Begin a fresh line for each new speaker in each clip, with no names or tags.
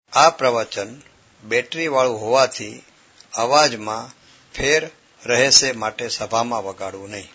આ પ્રવચન બેટરીવાળું હોવાથી અવાજમાં ફેર રહેશે, માટે સભામાં વગાડવું નહીં.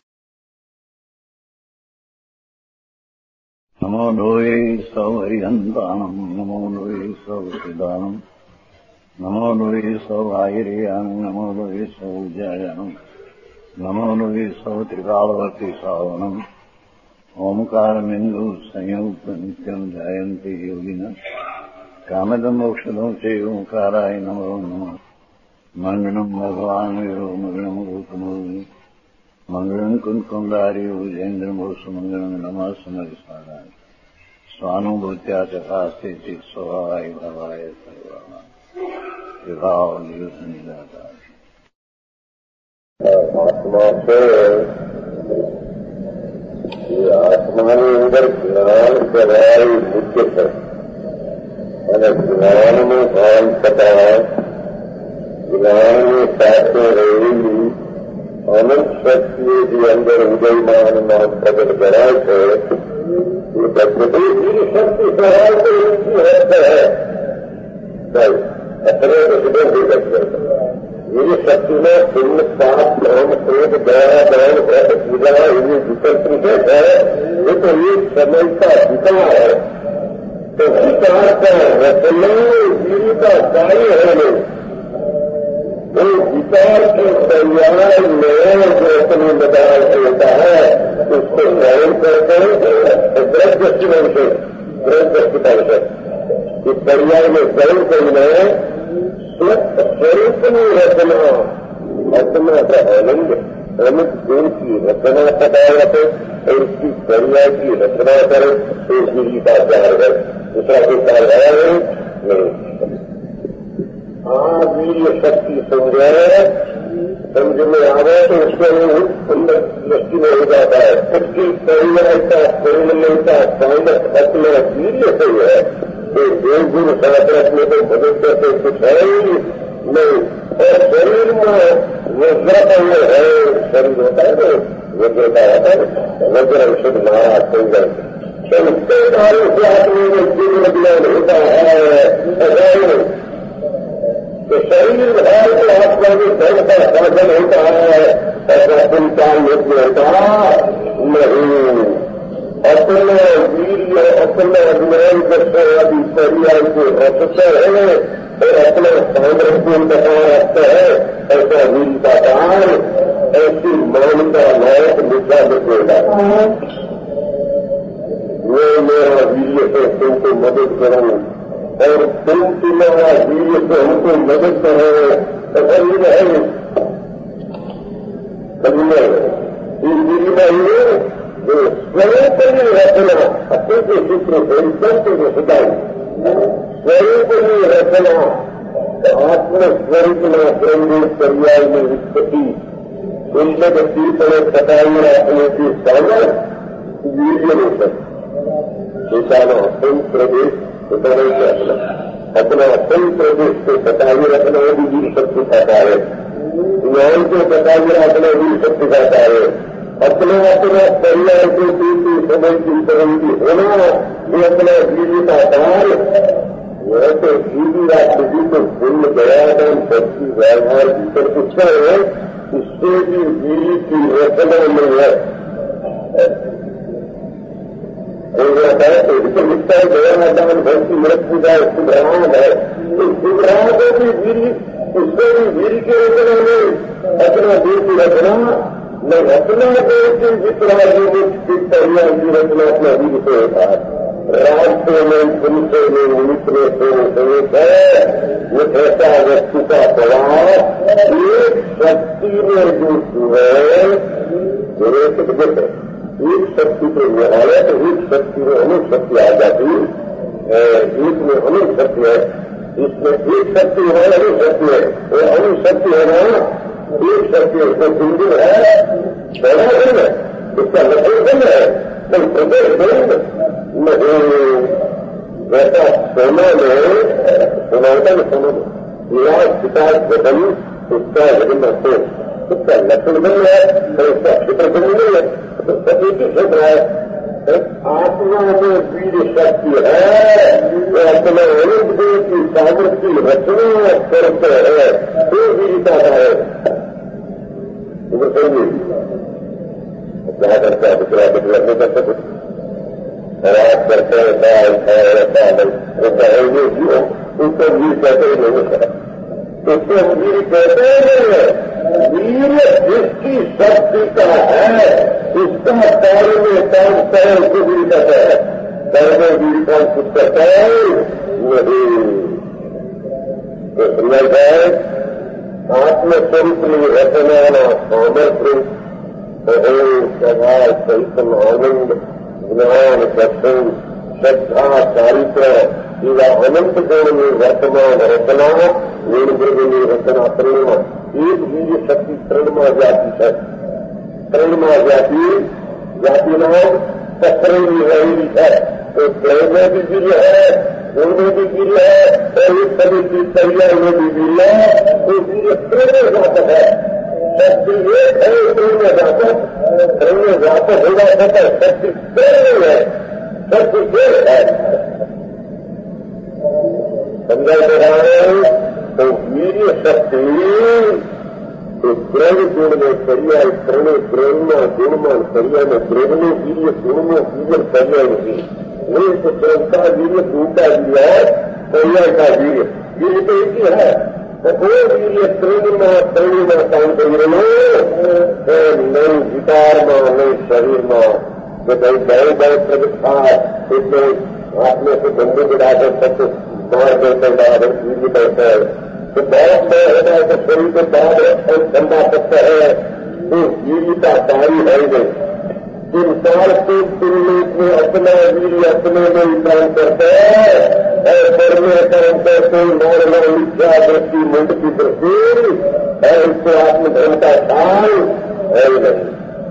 નમો લોહે સૌ હરિહંતાણમ, નમો લોહે સૌ સિદાનમ, નમો લોહે સૌ આયર્યાન, નમો લોહે સૌ જયાનમ, નમો લોહે સૌ ત્રિકાળવતી સાવનમ. ઓમકારમિંદુ સંયુક્ત નિત્યમ જાયંતિ યોગિના કામદમ મોક્ષદમ સે ઓંકારાય નમો નમઃ. મંગળમ ભગવાન વીરો મંગળમ ગૌતમોની મંગળમ કુંકુંડાર્યો જૈન્દ્રમોષ મંગળમ નમઃ સમરિસારાય સ્વાનુભૂત્યા ચકાસ્તે ચિત સ્વભાવાય ભાવાય સર્વાના વિભાવ નિદાતા.
આત્મા છે એ આત્માની અંદર જ્ઞાન કરાય મુખ્ય છે અને જ્ઞાનનું ભાન થતા જ્ઞાનની સાથે રહેલી અનંત શક્તિઓ જે અંદર ઉદયમાનમાં પ્રગટ કરાય છે એ પ્રકૃતિ શક્તિ સહાય તો रहता है अपने सिद्ध हो सकते ये शक्ति में पुण्य पाप कर्म क्रोध दया दान व्रत पूजा ये विकल्प है ये तो एक समय का विकार है. तो विकार का रचना वीर का कार्य है लोग वो विकार के तैयार में जो अपनी बदाल होता है उसको ग्रहण करते हैं ब्रज दृष्टि से इस पर्याय में ग्रहण करना स्वरूप की रचना रचना का आनंद अमित गुण की रचना पदार्थ और उसकी पर्याय की रचना करे तो वीर का कार्य है. दूसरा कोई कार्य है नहीं. वीर शक्ति समझ में आ गए तो उसके सुंदर दृष्टि में हो जाता है. उसकी पर्याय का परिणय का सामर्थ अपना वीर्य से है तो देव गुण शास्त्र में तो मदद करते कुछ है ही नहीं. और शरीर में वज्रता है शरीर होता है तो वज्रता होता है वज्र औषध महाराज संजय उसके कार्य से आदमी में जीवन ज्ञान होता है. तो शरीर है तो आत्मा में धर्म का साधन होता है ऐसा संचार योग्य होता नहीं. अपना वीर्य अपना ज्ञान दर्शन आदि पर्याय को रचता है और अपना सामर्थ्य बना रखता है ऐसा वीर का काल ऐसी मान का लायक निशा बचेगा. वो मेरा वीर्य से तुमको मदद करूं और तुम तुम्हारा वीर्य से हमको मदद करो ऐसा ही रहे. इस वीर्य में जो स्वरूप की रचना अपने के सूत्र से संत को सिखाई स्वरूप की रचना आत्मस्वरूप में ब्रह्म पर्याय में उत्पत्ति उनसे गति पर सताई रखने की सामर्थ वीर्य में सिखाना अपने प्रदेश सताई रखना अपना अपने प्रदेश को सताई रखना भी वीर शक्ति का कार्य. ज्ञान को सताई रखना वीर शक्ति का कार्य. अपने अपना परिवार को दूसरी समय की तरंगी होना ये अपना वीर का कार्य. वह तो जीवी राष्ट्रजी को पुण्य दयादान शक्ति व्यवहार भीतर कुछ है उससे भी वीर की रचना में है. तो लिखता है दयादान भक्ति मृत पूजा सुग्राम है. तो सुग्राम को भी वीर उससे भी वीर की रचना में अपना वीर की रचना मैं अपना देश के जितना की परिवार की रचना अपना वीर से होता है. राष्ट्र में पुरुषों में मित्र से सहित है वो ऐसा व्यक्ति का प्रभाव एक शक्ति में जो है एक शक्ति को निहारे तो एक शक्ति में अनेक शक्ति आ जाती एक में अनेक शक्ति है. इसमें एक शक्ति है अनेक शक्ति है वो अनेक शक्ति है ना एक शक्ति उसका सिंधु है बड़ा दिन है उसका लक्षण है तो प्रदेश बंद नहीं वैसा सोना में सोनाता में सोना विराट विकास बदल उसका जगन्ना से उसका लक्षण बन है तो उसका क्षेत्र बन नहीं है तो सभी क्षेत्र है. आत्मा में वीर शक्ति है वो अपने अनंत देव की सागर की रचना करते हैं तो वीरता है। क्या करता है दूसरा दूसरा नहीं कर सकते, आवाज करते हैं उसको वीर कहते ही नहीं है, उसको वीर कहते ही नहीं है। वीर जिसकी शक्ति का है उसका कार्य में काम करे उसको वीर कहते हैं। कर्म वीर का कुछ कहता है नहीं तो समझ जाए। आत्मस्वरूप में रचना सामर्थ्य स्वभाव चैतन आनंद ज्ञान दर्शन श्रद्धा चारित्र इवा अनंत गुण में वर्तमान रचना निर्मृग में रचना प्रेरणा एक वीर शक्ति प्रेरणा जाति है। प्रेरणा जाति नाम सप्रेमी रही है तो प्रेम में भी वीर है, गुण में भी वीर है और इस सभी की तैयार में भी वीर है तो वीर प्रेम जाता है। शक्ति एक है प्रेम जाता होगा सकता शक्ति प्रेम है, शक्ति एक है। समझा दे रहा है तो वीर शक्ति तो प्रेम गुण में पर्याय प्रण प्रेरणा गुणमान पर्याय में प्रेरणा वीर गुणमो वीर पर्याय नहीं वीर तो प्रेम का वीर दूसरा वीर है पर्याय का वीर वीर तो एक ही है। तो वीर प्रेरणा प्रेरणा काम कर नहीं विकार में नहीं शरीर में तो कहीं गए गए प्रतिष्ठा इसमें आत्मा से बंदे गिराकर सबको मार देते वीर कहते हैं तो बहुत में होता है तो शरीर को बहुत रक्षण ठंडा सकता है तो वीरता सारी है नहीं। इंसान के तुलनेट में अपना वीर अपने में इंसान करते हैं और करने कर्म करते मौलना मिथ्या दृष्टि मुंड की दृष्टि है इसको आत्मधर्म का स्थान है नहीं।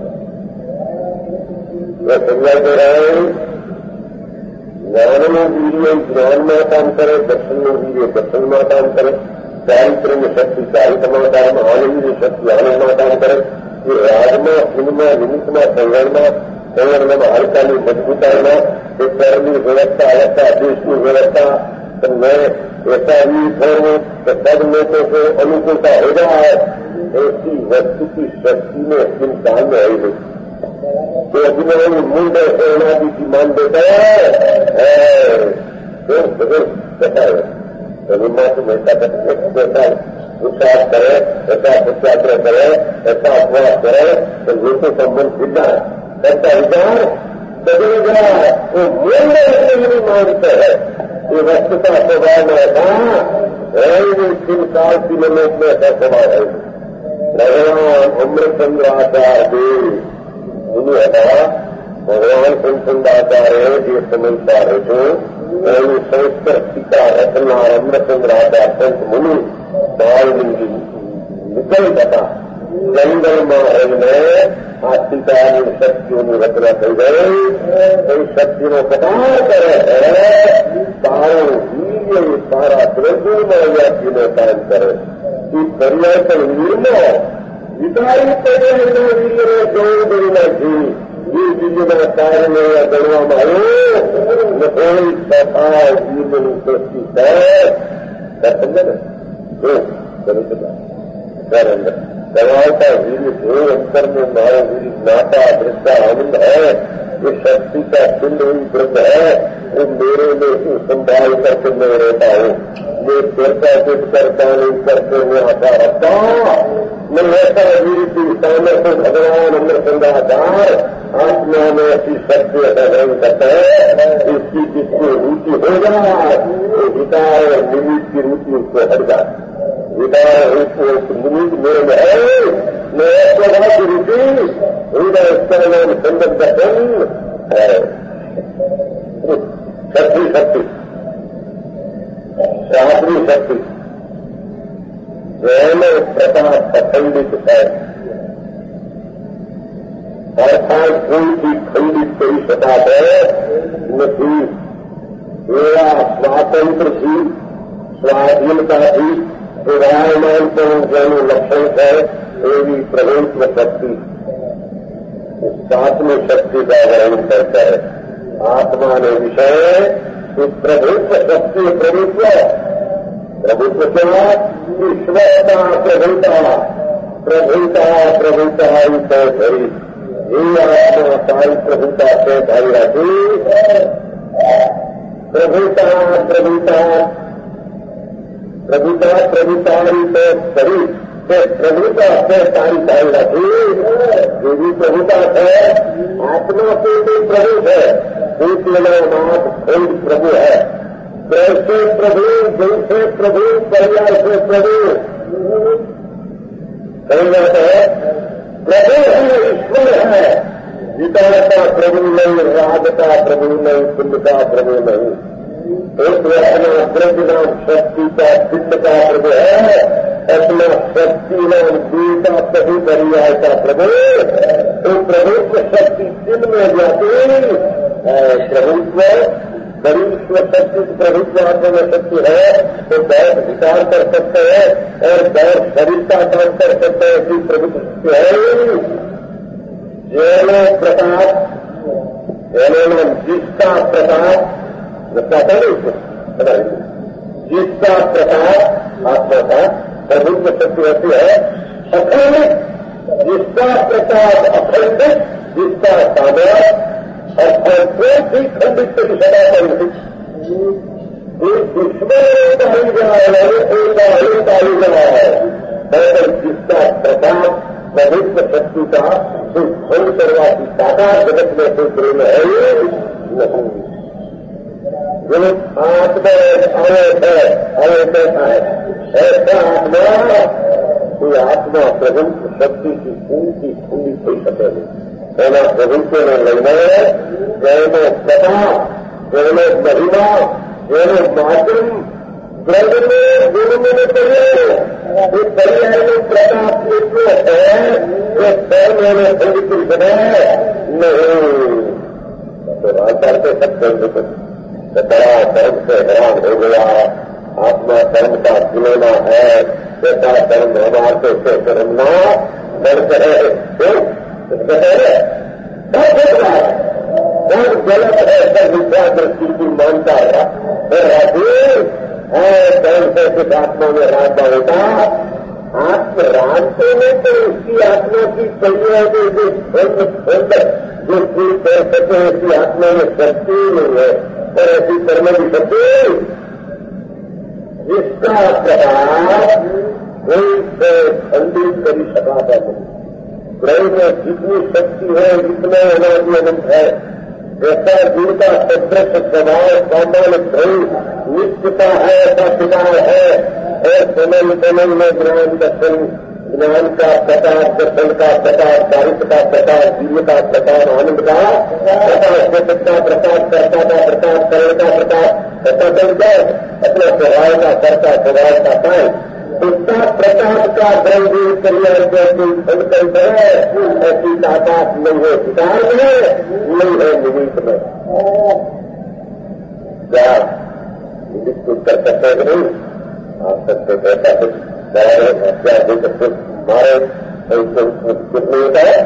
मैं समझा दे रहा हूं ज्ञान में वीर ज्ञान में काम करे, दर्शन में वीर दर्शन में काम करे, चारित्र में शक्ति चारित्र में काम, आनंद में शक्ति आनंद में काम करे। ये राजमा हिंदमा निमित्तमा संगणना में हल्काली मजबूताईमा ये करनी व्यवस्था अवस्था देश की व्यवस्था तो मैं ऐसा भी करूं तो सब लोगों को अनुकूलता हो जाए ऐसी वस्तु की शक्ति में इंसान में आई नहीं। तो अभिनव मुंड सेनादि की मान देता है कहता है करुणा को ऐसा ऐसा विश्वास करे, ऐसा सत्याग्रह करे, ऐसा उपवास करे तो लोगों संबंध सिद्धा करता विचार बदलेगा। वो मूल्य इसलिए नहीं मानते है ये वस्तु का स्वभाव में ऐसा है 3 साल की लोग में ऐसा स्वभाव है। भगवान अमृतचंद्र आचार्य मुनि है भगवान कृष्णचंद्राचार्य ये समझता है जो संस्कृत टीका रचना अमृतचंद्र आचार्य संत मुनि बालमिंगी निकल बता जंगल में आस्तिका शक्तियों में रचना कर गए कई शक्तियों प्रकार करे सारो वीर सारा द्रव्य में जाति में काम करे कि परिवर्तन निर्णय विकारी वीर गौ देना जी ये वीर कार्य में गणवा मारो कोई सफा वीर सृष्टि दवाओं का वीर जो अंतर में मारो वीर नाता दृष्टा आनंद है ये शक्ति का पिंड वृद्ध है वो मेरे में संभाल करके मैं रहता हूँ। मैं करता कुछ करता नहीं करते हुए आता रखता मैं ऐसा वीर की सामने से भगवान अमृतचंद्राचार्य आत्मा में ऐसी शक्ति ऐसा ग्रहण करता है इसकी जिसको रुचि हो जाए तो विकार और निमित्त की रुचि उसको हट जाए। विकार निमित्त मेरे में है मैं स्वभाव की रुचि हृदय स्थान संगत दर्शन है शक्ति शक्ति शास्त्री शक्ति प्रेम प्रताप अखंडित है अर्थात कोई की खंडित कोई सता है नहीं मेरा स्वातंत्र थी स्वाधीनता थी विरायमान को जैन लक्षण है एवी प्रभुत्व शक्ति सात्विक शक्ति का ग्रहण करता है। आत्मा ने विषय तो प्रभुत्व शक्ति प्रभुत्व क्या ईश्वरता प्रभुता प्रभुता प्रभुता ही तो भरी ये आत्मा सारी प्रभुता से भाई रखी प्रभुता प्रभुता प्रभुता प्रभुता ही तो भरी प्रभुता से सारी भाई रखी जो भी प्रभुता है आत्मा से भी प्रभु है नाथ कोई प्रभु है कैसे प्रभु जैसे प्रभु पर्याय से प्रभु कहीं जाता है प्रभु है ईश्वर है विकार का प्रभु नहीं राग का प्रभु नहीं कुंड का प्रभु नहीं एक अपना द्रव्य नाम शक्ति का चित्त का प्रभु है अपना शक्ति नाम दिल का प्रभु पर्याय का प्रभु तो प्रभुत्व शक्ति चिन्ह में जाती प्रभुत्व बड़ीश्वर शक्ति प्रभुत्व आत्मा में शक्ति है तो बहुत विचार कर सकते हैं और बहुत शरीर का काम कर सकते हैं ऐसी प्रभुत्व है जैनो प्रताप जैनो जिसका प्रताप बताता नहीं जिसका प्रताप आत्मा का प्रभुत्व शक्ति ऐसी है अखंडित जिसका प्रताप अखंडित जिसका सामर्थ्य और कोई भी खंडित की सदा पर दुश्मन पाई जा रहा है कोई पाई जा रहा है और जिसका प्रताप प्रभुत्व शक्ति का जो भंग करवा की साकार जगत में कोई प्रेम है नहीं जो आत्मा अवैध है ऐसा आत्मा कोई आत्मा प्रभुत्व शक्ति की पूरी खुली हो सके नहीं एना प्रभुत्व में लेना जैनो प्रताप जैनो महिमा जैनो माध्यम ग्रह में गुरु में पर्याय इस पर्याय में प्रताप इतना है जो 6 महीने खंडित है नहीं तो आचार के सब बड़ा कर्म से हैरान हो गया आत्मा कर्म का खिलौना है ऐसा कर्म हमारे से करना डर करे सब गलत है सब विद्या दृष्टि की मानता है कैसे कुछ आत्मा में रास्ता होता आत्म रास्ते में तो उसकी आत्मा की तैयारी जो चीज कर सके उसकी आत्मा में शक्ति नहीं है और ऐसी कर्म की शक्ति जिसका प्रभाव कोई खंडित कर सकाता नहीं ग्रह में जितनी शक्ति है जितना अनादि अनंत है ऐसा जिनका सदृश स्वभाव सामान्य ध्रुव निश्चिता है ऐसा स्वभाव है और समय में ज्ञान दर्शन ज्ञान का प्रकार दर्शन का प्रकार साहित्य का प्रकार जीव का प्रकार आनंद का प्रकार जगत का प्रकार कर्ता का प्रकार करण का प्रकार ऐसा चल जाए अपना स्वभाव का कर्ता स्वभाव का पाए उसका प्रताप का द्रव्य कल्याण संकल्प है ऐसी ताकत नहीं है विचार में नहीं है निमित्त में क्या निमित्त कुछ कर सकते हैं नहीं आप सकते ऐसा कुछ क्या दे सकते हमारे कुछ नहीं होता है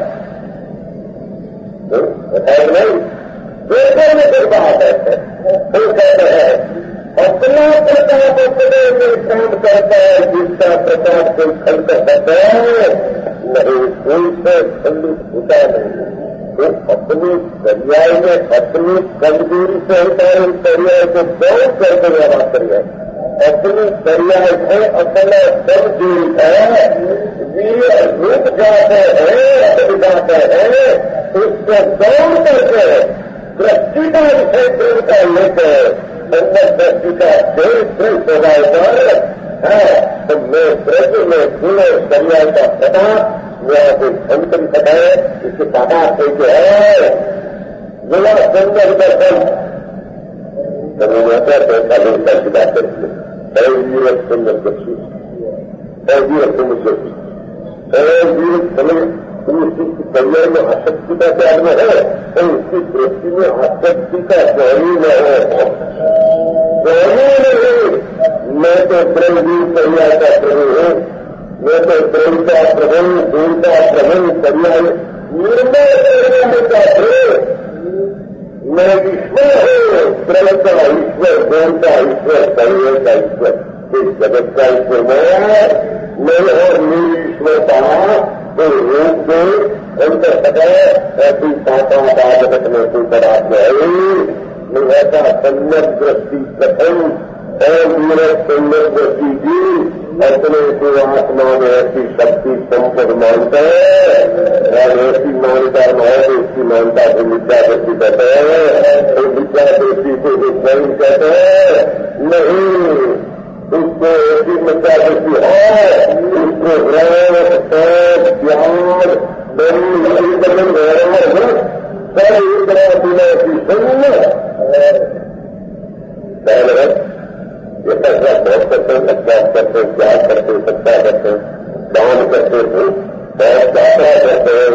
बताए नहीं देखने में कोई बात है कोई कहते हैं अपना प्रताप अपने में काम करता है जिसका प्रताप कोई खल कर सकता है नहीं कोई से खंडित होता नहीं तो अपनी पर्याय में अपनी कमजोरी से होता है उस पर्याय को बहुत करके बात करिए अपनी पर्याय है अपना कमजोरी है वीर रूप जाते हैं अपनी जाते हैं उसको दौड़ करके दृष्टि का विषय प्रेम का लेकर अंदर दृष्टि का देश स्वभाव पर है तो मैं ब्रज में गुण पर्याय का प्रताप मेरा कोई धन कर सकता है इसकी ताकत कैसे है गुणा सुंदर दर्शन ऐसा लोग की बात करती है वीर सुंदर दर्शी वीर सुंदर वीर समय उसकी करियर में आसक्ति का त्याग में है तो उसकी दृष्टि में आसक्ति का गौरी न हो गौरी नहीं मैं तो ब्रह्मवीर पर्याय का प्रभु हूँ मैं तो ब्रह्म का प्रभु दूर का प्रभु पर्याय निर्णय पर्याय का प्रभु मैं ईश्वर हूँ ब्रह्म का ईश्वर ईश्वर, शरीर का ईश्वर, इस जगत का ईश्वर मैं और मेरी ईश्वरता जो रूप दे उनसे सके ऐसी साता का जगत में कोई पदार्थ नहीं ऐसा सम्यक दृष्टि प्रथम और मेरे सम्यक दृष्टि की अपने को आत्मा में ऐसी शक्ति संपद मानता है और ऐसी मान्यता माने उसकी मान्यता को विद्या दृष्टि कहते हैं, तो विद्या दृष्टि को विज्ञान कहते हैं नहीं, उसको ऐसी विद्या दृष्टि है उसको रस ज्ञान बड़ी सब एक तरह बिना की सुन ये फैसला बहुत करते हैं, अभ्यास करते हैं, त्याग करते हैं, सत्ता करते हैं, दान करते हैं, बहुत यात्रा करते हैं,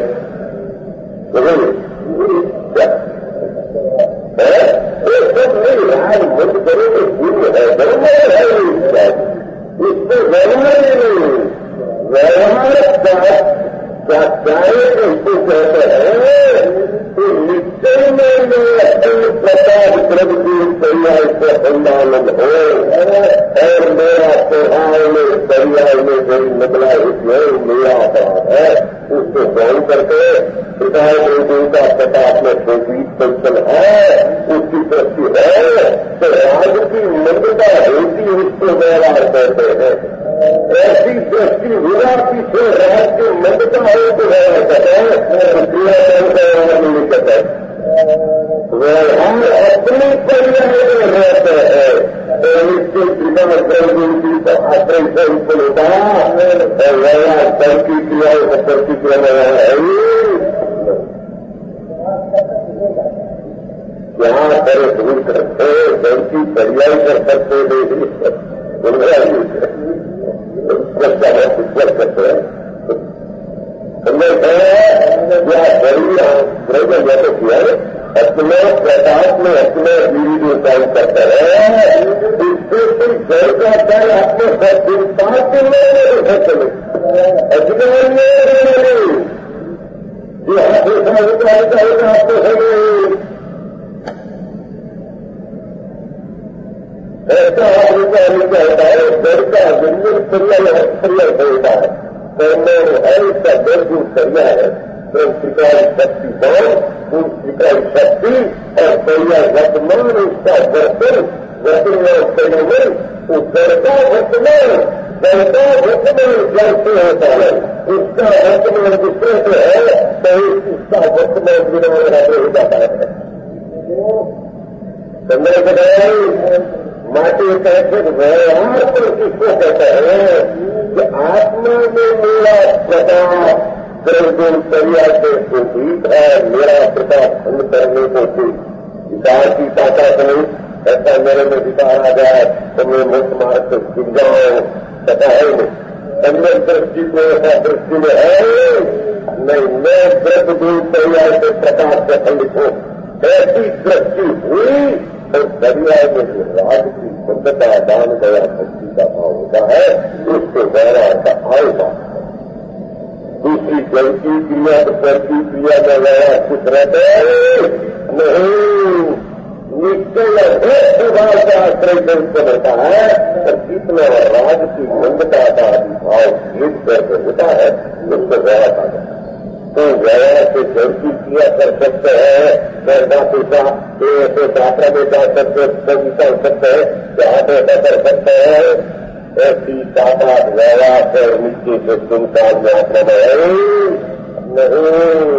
सब नहीं आज मुझ करो तो पूर्ण है, धर्म है इसको व्यवहार नहीं व्यवहार क्या चाहे इसको कहते हैं तो निश्चय में अपने प्रसाद द्रव्य की पर्याय से संभालन हो और मेरा स्वभाव में पर्याय में कोई निकला इसमें मेरा अपराध है उसको ग्रहण करके पिता देव का प्रताप में छोटी पेंशन है उसकी दृष्टि है तो राज की मंदता होती उसको व्यवहार करते हैं। ऐसी दृष्टि हुआ पीछे राज की मंदता हो तो व्यवहार करते हैं, क्रियाकरण का व्यवहार नहीं करते। व्यवहार अपनी पर्याय में रहते हैं तो इसके पिता देव की आश्रय से उसको लेता और व्यवहार कर की क्रिया प्रतिक्रिया में है यहाँ पर दूर करते जल की पर्याय कर सकते करते हैं किया अपने प्रताप में अपने बीवी को काम करते हैं इससे कोई जल का दल अपने संस्थान के लिए चले अजमेर में जो आपको ऐसा आदमी का होता है घर का जंगल सरिया होता है करने है इसका दर्द सरिया है तो शिकारी शक्ति हो उस शिकारी शक्ति और सरिया वर्तमान उसका वर्तन संयमन उस दर्दा वर्तमान जल से होता है उसका वर्तमान दूसरे से है तो उसका वर्तमान विराम हो जाता है। संजय बताया माटी कहते व्यवहार पर किसको कहते हैं कि आत्मा में मेरा प्रताप द्रव्य पर्याय से ठीक है मेरा प्रताप भंग करने को ठीक विचार की ताकत नहीं ऐसा मेरे में विचार आ जाए तो मैं मुक्त मार्ग से छूट जाऊं पता है अन्य दृष्टि को ऐसा दृष्टि में है नहीं मैं द्रव्य पर्याय से प्रताप से खंडित हूं ऐसी दृष्टि हुई और पर्याय में जो राज की बंधता दान दया भक्ति का भाव होता है उसको व्यवहार का आएगा। दूसरी जल की क्रिया तो जल की क्रिया में व्यवहार कुछ रहते नहीं निश्चय स्वभाव का आश्रय से होता है और जितना राज की बंधता का भाव भेद करके होता है उसको व्यवहार आ जाता है। तो व्यवहार से जल की क्रिया कर सकते हैं पैसा पैसा ऐसे यात्रा में जा सकते कर सकते हैं जहाँ पे ऐसा कर सकते हैं ऐसी टाटा व्यवहार से नीचे से सुनसान यात्रा में नहीं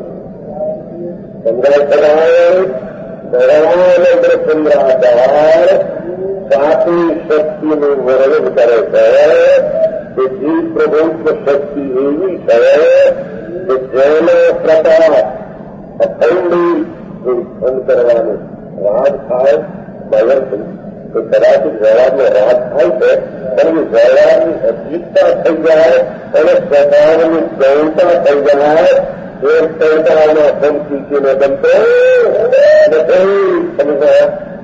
संग्रह कराए भगवान चंद्राचार साथी शक्ति में वर्णन करे है कि जीव प्रभुत्व शक्ति एवी है कि जैन प्रताप अखंडी बंद करवाने राज खाए भगन तो कदाचित व्यवहार में राज खाई है पर व्यवहार में अजीबता थी जाए और स्वभाव में गौणता थी जाए एक संताना संस्कृति में बनते समझा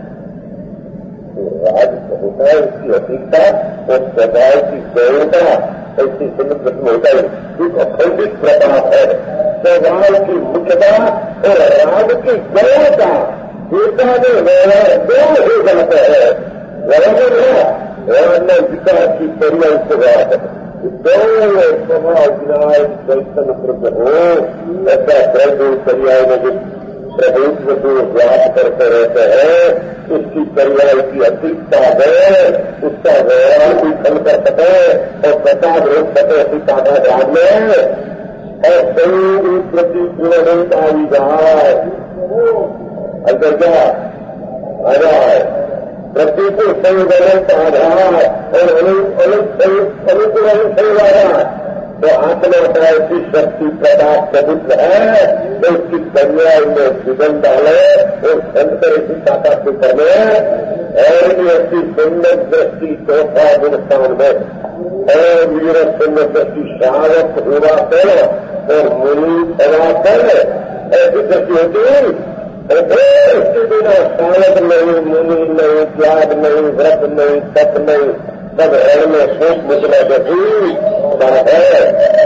राज होता है उसकी अधिकता और स्वभाव की गौणता ऐसी समुद्र में होता है एक अखंडित प्रताप है स्वभाव की मुख्यता और राज की गौणता गीता में व्यवहार दो हो जाता है ने विकास की पर्याय से बात है स्वभाव विनायक चैतन्य प्रभु हो ऐसा प्रभु पर्याय में जो प्रभुत्व को व्याप्त करते रहते हैं उसकी पर्याय की अतिकता है उसका व्यवहार भी खल कर सके और प्रसाद रोक सके सीता का ध्यान में और सही प्रति गुण आई जाए अगर क्या आ जाए प्रतिकूल संगत आधार और अनुकूल संवादा तो आत्मा का ऐसी शक्ति प्रदान प्रबुद्ध है तो उसकी पर्याय में जीवन डाले और संतर इसी ताकत से करने और भी ऐसी सुंदर दृष्टि चौथा गुणस्थान में और वीर सुंदर दृष्टि शावक हुआ कर और मुनि सवा कर ऐसी दृष्टि होती इसके बिना शायद नहीं मुनि नहीं त्याग नहीं व्रत नहीं तप नहीं सब हर में शोक मुचला जैसी बात है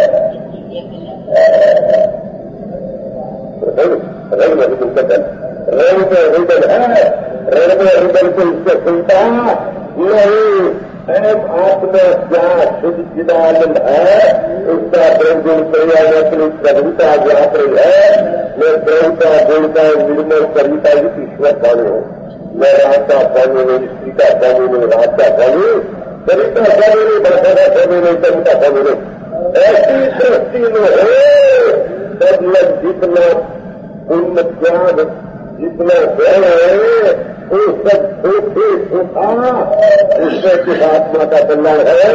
रण में हृदय है रण में हृदय को इससे सुनता नहीं आत्मा क्या शुद्ध चिदानंद है उसका गुण पर्याय अपनी प्रभुता व्याप रही है मैं प्रभुता गुणता निर्मल कविता ईश्वर पानी हूँ मैं रात का पानी नहीं स्त्री का पानी नहीं रात का पानी कविता पानी नहीं भाषा का पानी नहीं कविता पानी नहीं ऐसी सृष्टि में है सब लोग जितना पुण्य त्याग जितना है वो सब छोटे छोटा ईश्वर की आत्मा का कल्याण है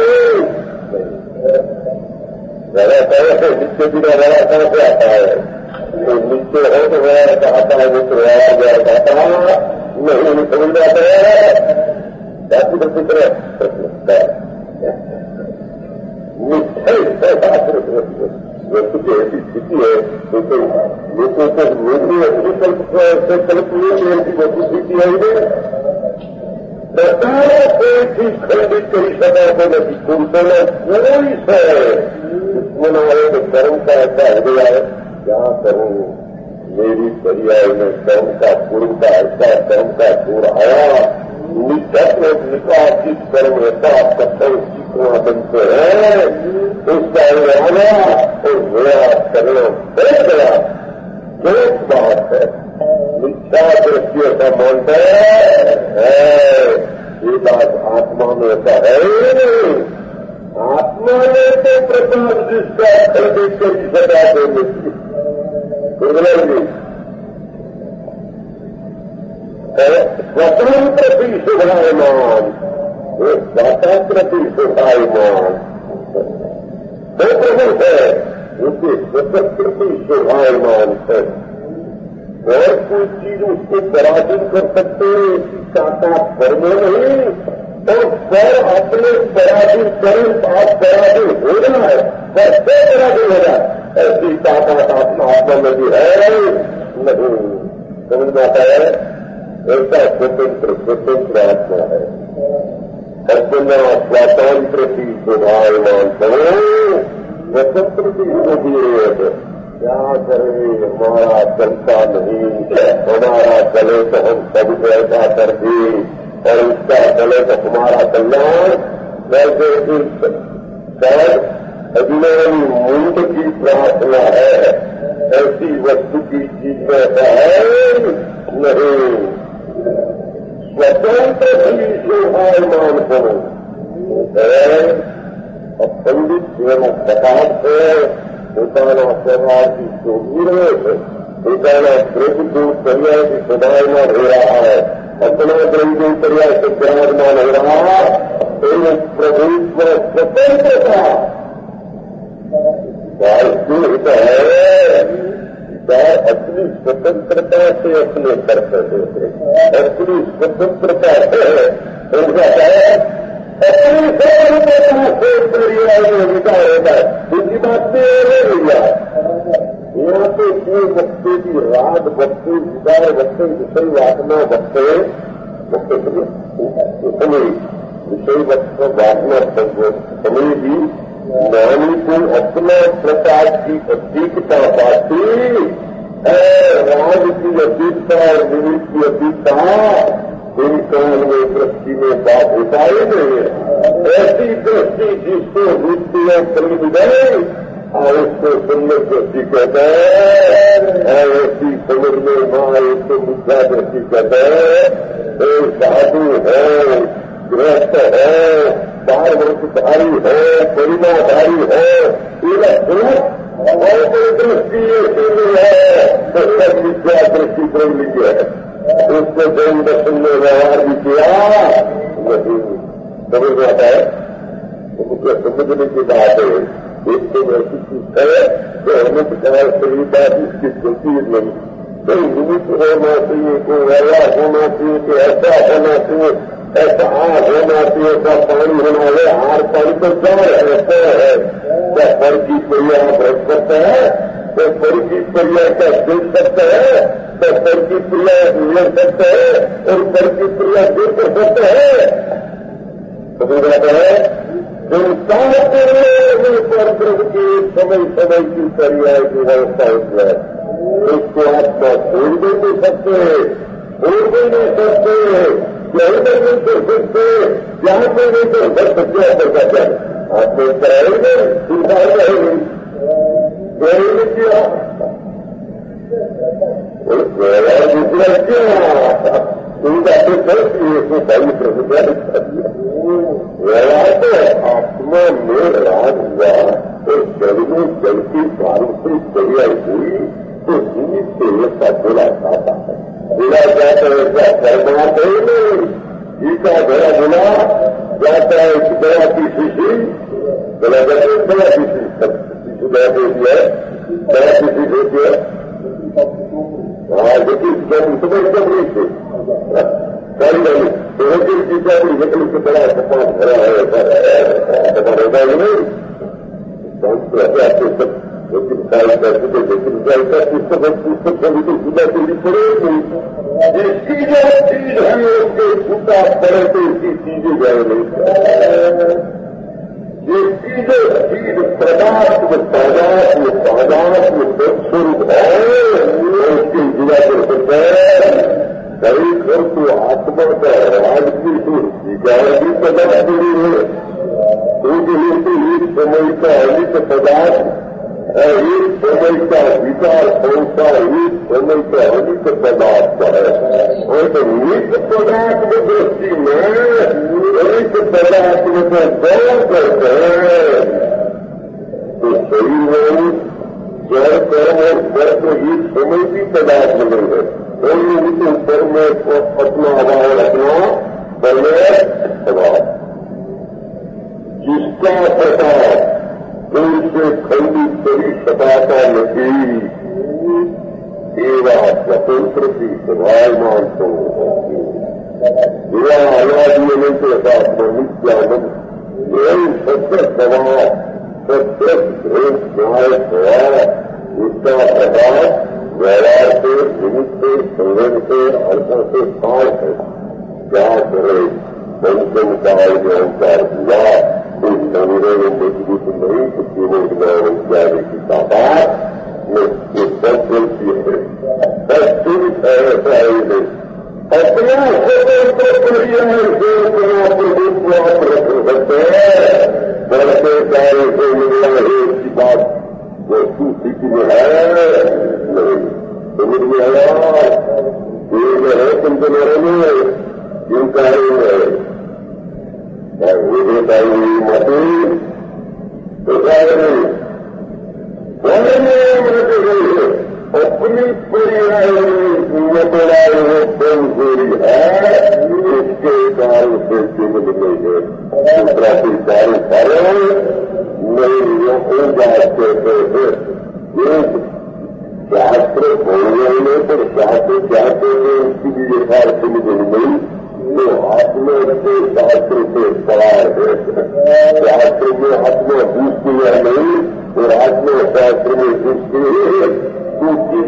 जरा तरह नित्य बिना रहा कहाँ से आता है तो नित्य हो तो रहा आता है मित्र रहा गया जाता नहीं समझ जाता है जाति तो चित्र वस्तु की ऐसी स्थिति है तो लोगों को लोगों अपनी कल्प नहीं ऐसी वस्तु स्थिति है सरकार कोई चीज खंडित करी सका तो नहीं कुंतल कोई से दुश्मन आए तो कर्म का ऐसा हृदय है क्या करूं मेरी पर्याय में कर्म का पूर्व का ऐसा कर्म का जोर आया नित्य निकासित कर्म ऐसा कठोर सीखना बनते हैं उसका आना और मेरा करना बढ़ गया एक बात है मिथ्या दृष्टि ऐसा मानता है ये बात आत्मा में ऐसा है नहीं आत्मा में तो प्रकाश जिसका खरीद कर सजा देंगे जी स्वतंत्र भी शुभायमान वो स्वतंत्र भी शुभायमान दो प्रमुख है उनके स्वतंत्र भी शुभायमान है और कोई चीज उसको पराधीन कर सकते हैं इसकी ताकत पर में नहीं और पर अपने पराधीन करें आप पराधीन हो रहा है पर से पराधीन हो रहा है ऐसी ताकत आत्मा में भी है नहीं समझ में आता है ऐसा स्वतंत्र आत्मा है अपना स्वातंत्र की शोभायमान करो स्वतंत्र की शोभिए क्या करें हमारा चलता नहीं हमारा चले तो हम सब ऐसा कर दें और उसका चले तो हमारा कल्याण वैसे शायद अज्ञानी मूर्ख की प्रार्थना है ऐसी वस्तु की चीज में ऐसा है नहीं स्वतंत्र भी शोभायमान करो और पंडित एवं प्रकाश है પોતાના સ્વભાવથી શોભી રહ્યો છે પોતાના પ્રભુ पर्याय की शोभायमान हो रहा है अपना प्रभु पर्याय से विराजमान हो रहा एवं प्रभुत्व स्वतंत्रता होता है अपनी स्वतंत्रता से अपने कर्तव्य होते अपनी स्वतंत्रता है उनका अपनी स्वतंत्रता से पर्याय में विचार होता है दूसरी बात नहीं भैया यहाँ पे ये वक्ते की राग वक्ते विचार वक्ते विषय वासना वक्ते विषय वक्त वासना समय भी ज्ञानी को अपना प्रकार की अधिकता पाती है राग की अधिकता और विवेक की अधिकता इन काल में दृष्टि में बात होता ही नहीं है। ऐसी दृष्टि जिसको वृत्ति और फल गए और उसको सुंदर दृष्टि कहता है, और ऐसी समझ में माँ उसको मुद्दा दृष्टि कहता है। साधु है, गृहस्थ है, पारवृतधारी है, परिमाधारी है, और कोई दृष्टि ऐसी नहीं है तो सब विद्या दृष्टि कोई नहीं है। उसको जैन दर्शन में व्यवहार भी किया नहीं समझ में आता है। उनको समझने की बात है। एक तो ऐसी चीज है तो हमें प्रकार सही बात इसकी गलती नहीं, कोई निमित्त होना चाहिए, कोई व्यवहार होना चाहिए, कोई ऐसा होना चाहिए, ऐसा आग होना चाहिए, ऐसा पानी होना है। हार पानी तो क्या ऐसा है, क्या पर की क्रिया भ्रष्ट करता है, तो पर की क्रिया क्या देख सकता है, तो पर की क्रिया ले सकता है और पर की क्रिया दूर कर सकता है। समझ आता है। संसार के लिए पर की समय समय की क्रिया की व्यवस्था होती है। उसको आत्मा छोड़ भी नहीं सकते, छोड़ भी नहीं सकते, यही नहीं कर सकते, जहां पर नहीं कर सकते ऐसा क्या आपने कराएंगे चिंता रहेगी यही नहीं किया व्यवहार दूसरा क्या उनका तो करती है उसको सही प्रभुता व्यवहार तो आत्मा में राग हुआ और जल में जल की कारण से क्रिया हुई तो जीवित से ऐसा बोला जाता है। बोला जाता है ऐसा करना चाहिए। गीता बड़ा बोला जाता है कि बड़ा की शिशि बोला जाता है बड़ा की शिशु बड़ा देती है, बड़ा की शिशु होती है। लेकिन सुबह एकदम नहीं थे सारी नहीं तो लेकिन गीता की लकड़ी से बड़ा सपाट भरा है सपाट होता है नहीं आपके सब लेकिन सारी करते लेकिन पुस्तक कभी तो गीता के लिए पड़े नहीं। जिसकी जो चीज है उसके छूटा पड़े तो इसकी चीजें जाए नहीं। जिसकी जो चीज पदार्थ स्वरूप है उसकी जुड़ा कर सकता है। कई घर तो आत्मा का राज भी विचार भी पदार्थ नहीं है उनके लिए तो एक समय का अनित पदार्थ और एक समय का विचार होता एक समय का अनित पदार्थ है। और तो नित्य पदार्थ की दृष्टि में अनित पदार्थ में तो गौर करते हैं तो शरीर में जड़ कर्म और वर्ग एक समय भी पदार्थ नहीं है। कोई उनके ऊपर में अपना अभाव रखना बने अभाव जिसका प्रताप उनसे खंडित करी सताता नहीं एवं स्वतंत्र की सभायमान तो विवाह अनादि के साथ नित्यानंद यही सत्य स्वभाव सत्य न्याय स्वभाव उसका प्रभाव व्यवहार से निमित्त से संगठन से अर्थों से काल है। क्या करे पंचम काल में अवतार हुआ कोई संग्रह मजबूत नहीं तो केवल ज्ञान इत्यादि की तादाद में ये सब गलती है। सब ठीक है ऐसा ही नहीं अपना स्वतंत्र क्रिया प्रभुत्व आप रख सकते हैं। बढ़ते कार्य से मिलना की बात वस्तु स्थिति में है नहीं समझ में आया। ये है तुमको में इन कार्यों में मती तो अपनी पर्याय वो कमजोरी है इसके कारण से केवल नहीं है दूसरा कोई कार्य कारण नहीं हो जाते हैं। शास्त्र बोलने पर शास्त्र चाहते हैं उसकी भी यथार्थ समझ नहीं तो आत्मा से शास्त्र से सवार है। शास्त्र में आत्मा घुसती है नहीं और आत्मा शास्त्र में घुसती है दूसरी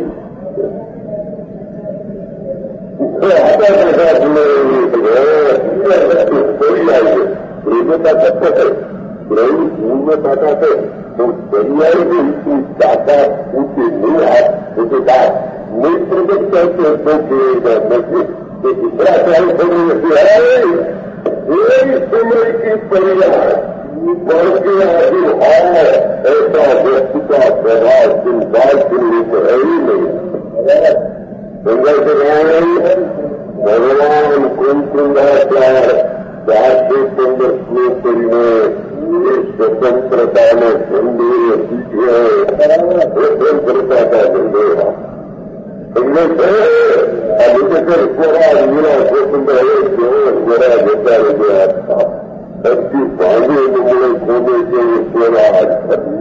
कोई आइए प्रेमता तत्व है ब्रह्म भूल में ताकत है तो पर्याय भी उसकी ताकत उसके नहीं हाथ उसके साथ नहीं प्रकट करते तो दूसरा प्राणी थोड़ी है यही सुमर की परिवार बढ़ के आगे भाव ऐसा व्यक्ति का प्रभाव संसार के लिए तो है ही नहीं। संजय से भगवान कुंकुंदाचार्य शास्त्री सुंदर श्लोकरी में स्वतंत्रता में संदेह सीखे स्वतंत्रता का संदेह अभी तक पूरा मीरा स्वतंत्र है क्यों मेरा जैसा लगे आपका सबकी भागे मुझे खोने के स्वराज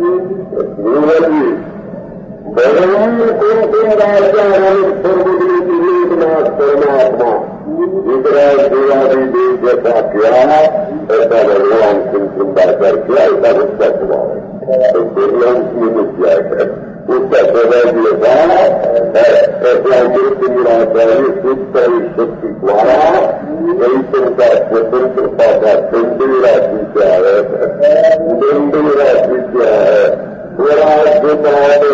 भगवान कुंकुंदाचार्य सर्वदेव एकनाथ परमात्मा वितराज देवादी देव जैसा किया ऐसा भगवान कुंकुंदाचार्य किया ऐसा उसका स्वभाव है। तो देवयांश किया है उसका स्वभाव ऐसा ऐसा मृत्युराचार्य सूक्ष्म शक्ति द्वारा ऐसा का स्वतंत्रता का दंडेरा स्वीचा है। दंडेरा स्वीचा है स्वराज देता है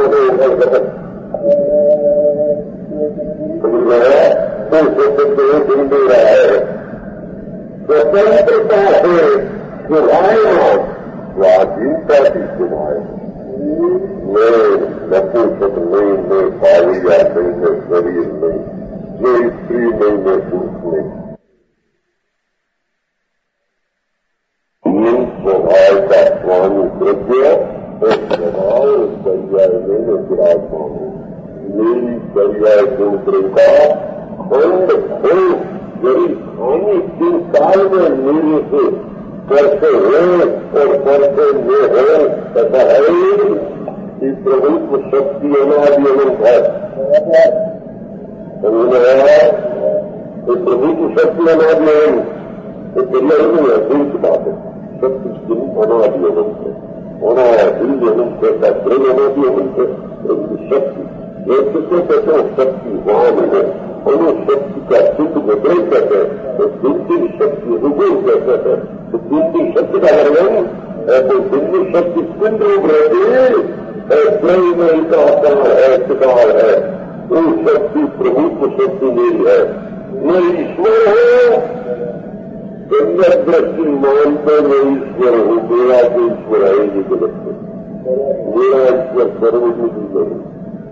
तो स्वतंत्र दंडेरा है। स्वतंत्रता है सुभायमान स्वाधीनता की सुभाय मैं नपुंसक नहीं मैं कालिया नहीं मैं शरीर नहीं मैं स्त्री नहीं मैं पुरुष नहीं स्वभाव का स्वामी द्रव्य और स्वभाव पर्याय में विराजमान हूँ। मेरी पर्याय गुणका खंड खंड यदि खाने 3 साल में मेरे से करते हैं और करते में है ऐसा है कि प्रभुत्व शक्ति अनादि अनंत है। तो प्रभुत्व शक्ति अनादि अनंत तो पर्याय नहीं है दिल की बात है। शक्ति दिन अनादि अनंत है होना दिल अनंत है प्रेम अनादि अनंत है प्रभु शक्ति एक को कहते हैं शक्तिवान है और वो शक्ति का सिद्ध विपरीत कहते हैं तो दिल की शक्ति रुगुण कहते हैं तो दिल की शक्ति का वर्णन तो दिल की शक्ति सिद्ध रूप रहती में का है शिकार है वो शक्ति प्रभुत्व शक्ति मेरी है मैं ईश्वर हूँ गंगा दृष्टि मानते मैं ईश्वर हूँ मेरा तो ईश्वर है ये गलत है मेरा ईश्वर सर्वज्ञ नहीं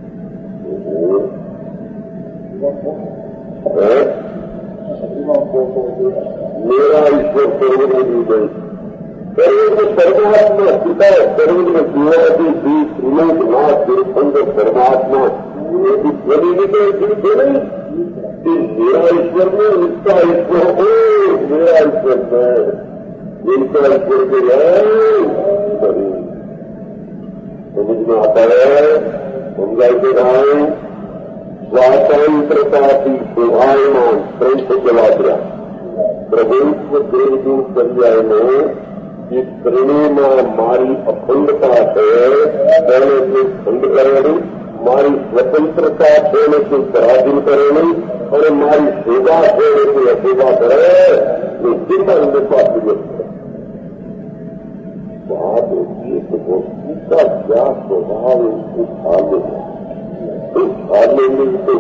मेरा ईश्वर सर्वज्ञ नहीं सर्वज्ञ परमात्मा पिता सर्वज्ञ देवादी देव त्रिलोक नाथ तीर्थंकर परमात्मा नहीं कि मेरा ईश्वर में इसका ईश्वर हो मेरा ईश्वर में इनका ईश्वर के नहीं समझ में आता है समझाई दे रहा है स्वातंत्रता की शोभायमान प्रेम से जला दिया प्रभुत्व प्रेम दूर पर्याय में कि प्रेम मारी अखंडता है पहले से खंड करें मारी स्वतंत्रता छोड़ने से पराधीन करें और मारी सेवा छोड़ने से असेवा करे ये जितना बात बात होती है तो वस्तु का क्या स्वभाव उसको खाने में उस खाने में तो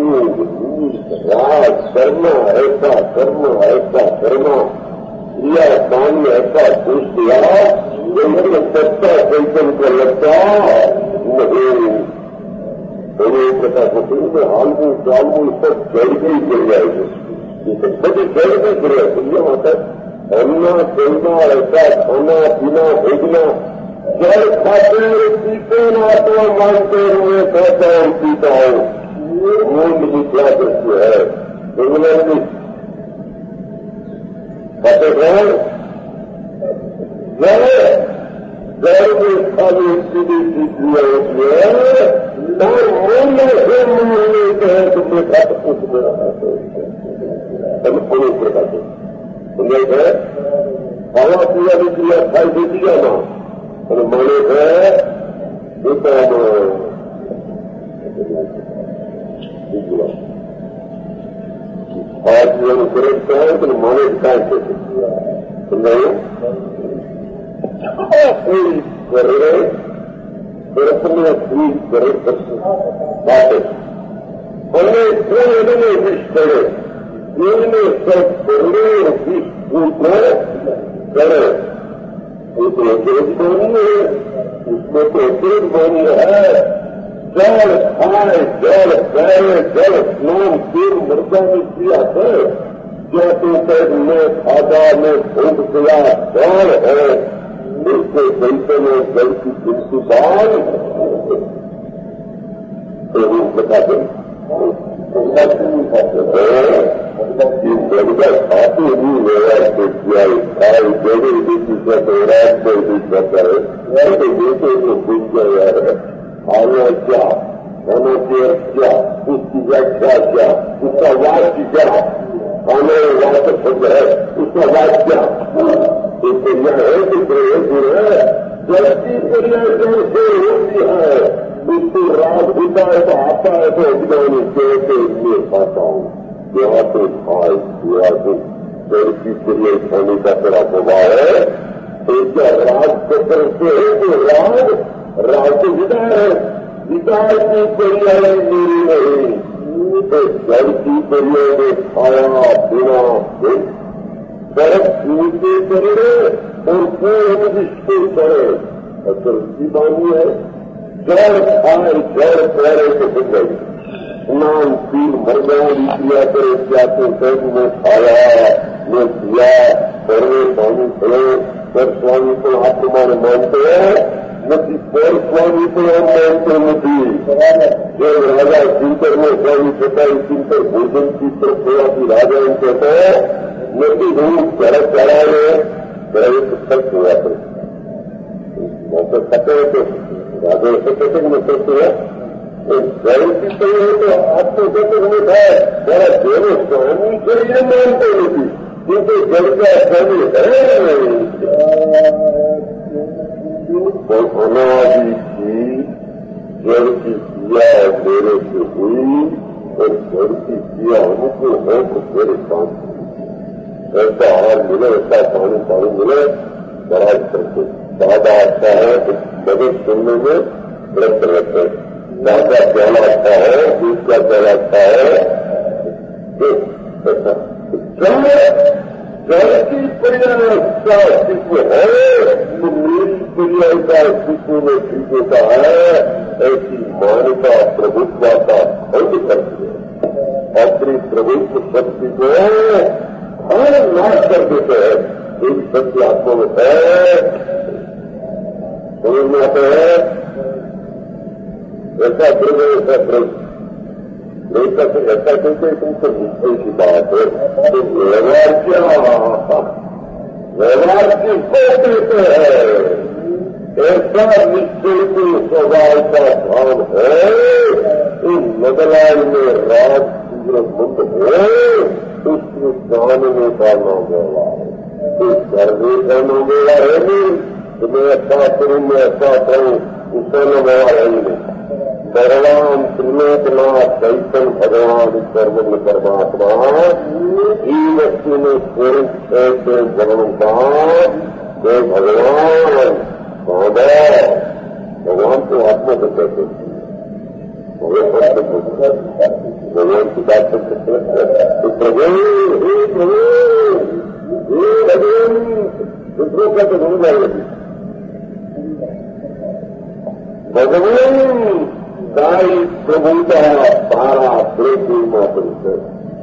राज करना ऐसा करना क्रिया पानी ऐसा पूछ दिया सच्चा चैतन को लगता नहीं एक प्रकार से में हालमू चालमू सब जड़ भी गिर जाएगी ये सब सभी जड़ भी गिर जाए ये मतलब हलना चलना ऐसा खाना पीना भेजना जल खाते पीते ना तो मानते हुए कहता हूँ पीता हूँ मूल की क्या दृष्टि है इंग्लैंड में खाते हैं जल में खाली सीधी क्रिया होती है और मूल्य से मूल्य कहे तुमने खाते कुछ मेरा खाते अनेक प्रकार से सुनिए है खावा पीवा भी क्रिया खाई भी दिया ना और माने है जो तो आज जीवन सुरक्षा है तो माने काय से सुन रहे कर रहे में फ्री करे बातें हमने कोई नहीं विश करे इनमें सब बड़े विश्व को करे। उसमें तेज बोनी है, उसमें तो तेज बोनी है। जल खाए, जल गए, जल स्नान फिर मृदा में किया है। जैसे तक में खादा में भूख गया जल है, इसके जैसे में जल की प्रिंसिपाल तो वो बताते खाते ही मेरा से किया खाए जगह देखी जाते रात को देख जाता है। ऐसे देखे तो पूछ गया है आया क्या, होना चाहिए क्या, उसकी व्याख्या क्या, उसका वाक्य क्या, आने वापस शब्द है उसका वाक्य क्या। एक क्रिया है कि प्रयोग है, जबकि क्रिया कैसे होती है, उसको राग होता है तो आता है तो अभिमानी कैसे इसलिए खाता हूँ। यहाँ तो खाए यहाँ तो जबकि क्रिया खाने का तेरा स्वभाव है। तो क्या राग चक्र से है तो राग तो विदा है, विकार की क्रिया मेरी नहीं। तो जल की क्रिया में खाया पीना बर्फ नीचे करे और पूर्ण विश्व करे। असल की बानी है जल खाए जल करे तो सुन गई स्नान पीर मरगाड़ी किया करे क्या तो सैन में खाया में किया करने पानी करे पर स्वामी को आत्मा मानते हैं नदी पर स्वामी को हम मानते नहीं। जब राजा चिंतर में स्वामी चटाई चिंतर भोजन की तो थोड़ा सी राजा कहते हैं नदी रूप चढ़ चढ़ाए गए तो खर्च हुआ तो खाते हैं तो राजा ऐसे कहते हैं मैं सोचते हैं गए की तो है तो आपको कहते में था बड़ा देव स्वामी के लिए मानते नहीं क्योंकि जल का स्वामी है नहीं। अनादि की जल की क्रिया मेरे से हुई और जल की क्रिया हमको है तो मेरे काम ऐसा आहार मिले ऐसा पानी मिले बड़ा करते दादा अच्छा है तो मदद सुनने में व्यस्त रहते दादा प्याला अच्छा है दूध का प्याला अच्छा है। जल की क्रिया का अस्तित्व है तो मेरी क्रिया का अस्तित्व में ठीक होता है। ऐसी मान्यता प्रभुत्व का खंड करती है। अपनी प्रभुत्व शक्ति को हर नाश कर देते हैं। एक सत्य आत्मा में है समझ में आते हैं ऐसा द्रव्य ऐसा द्रव्य नहीं करते ऐसा क्योंकि तुमसे निश्चय की बात है तो व्यवहार किसको कहते हैं। ऐसा निश्चय के स्वभाव का भाव है इस नदलाई में राज सूरज मुक्त है उसको जानने का नाम व्यवहार है। इस करने का नाम व्यवहार है नहीं तो मैं ऐसा करूँ मैं ऐसा करूँ उसका नाम व्यवहार है ही नहीं। भगवान त्रिलोकनाथ चैतन्य भगवान सर्वज्ञ परमात्मा जीवस्तु में स्वरूप ऐसे भगवान तो भगवान भगवान को आत्मा को कहते भगवान की बात करते तो प्रभु हे भगवान दूसरों का तो भूल जाएगी भगवान सारी प्रभु का सारा प्रेम परिचय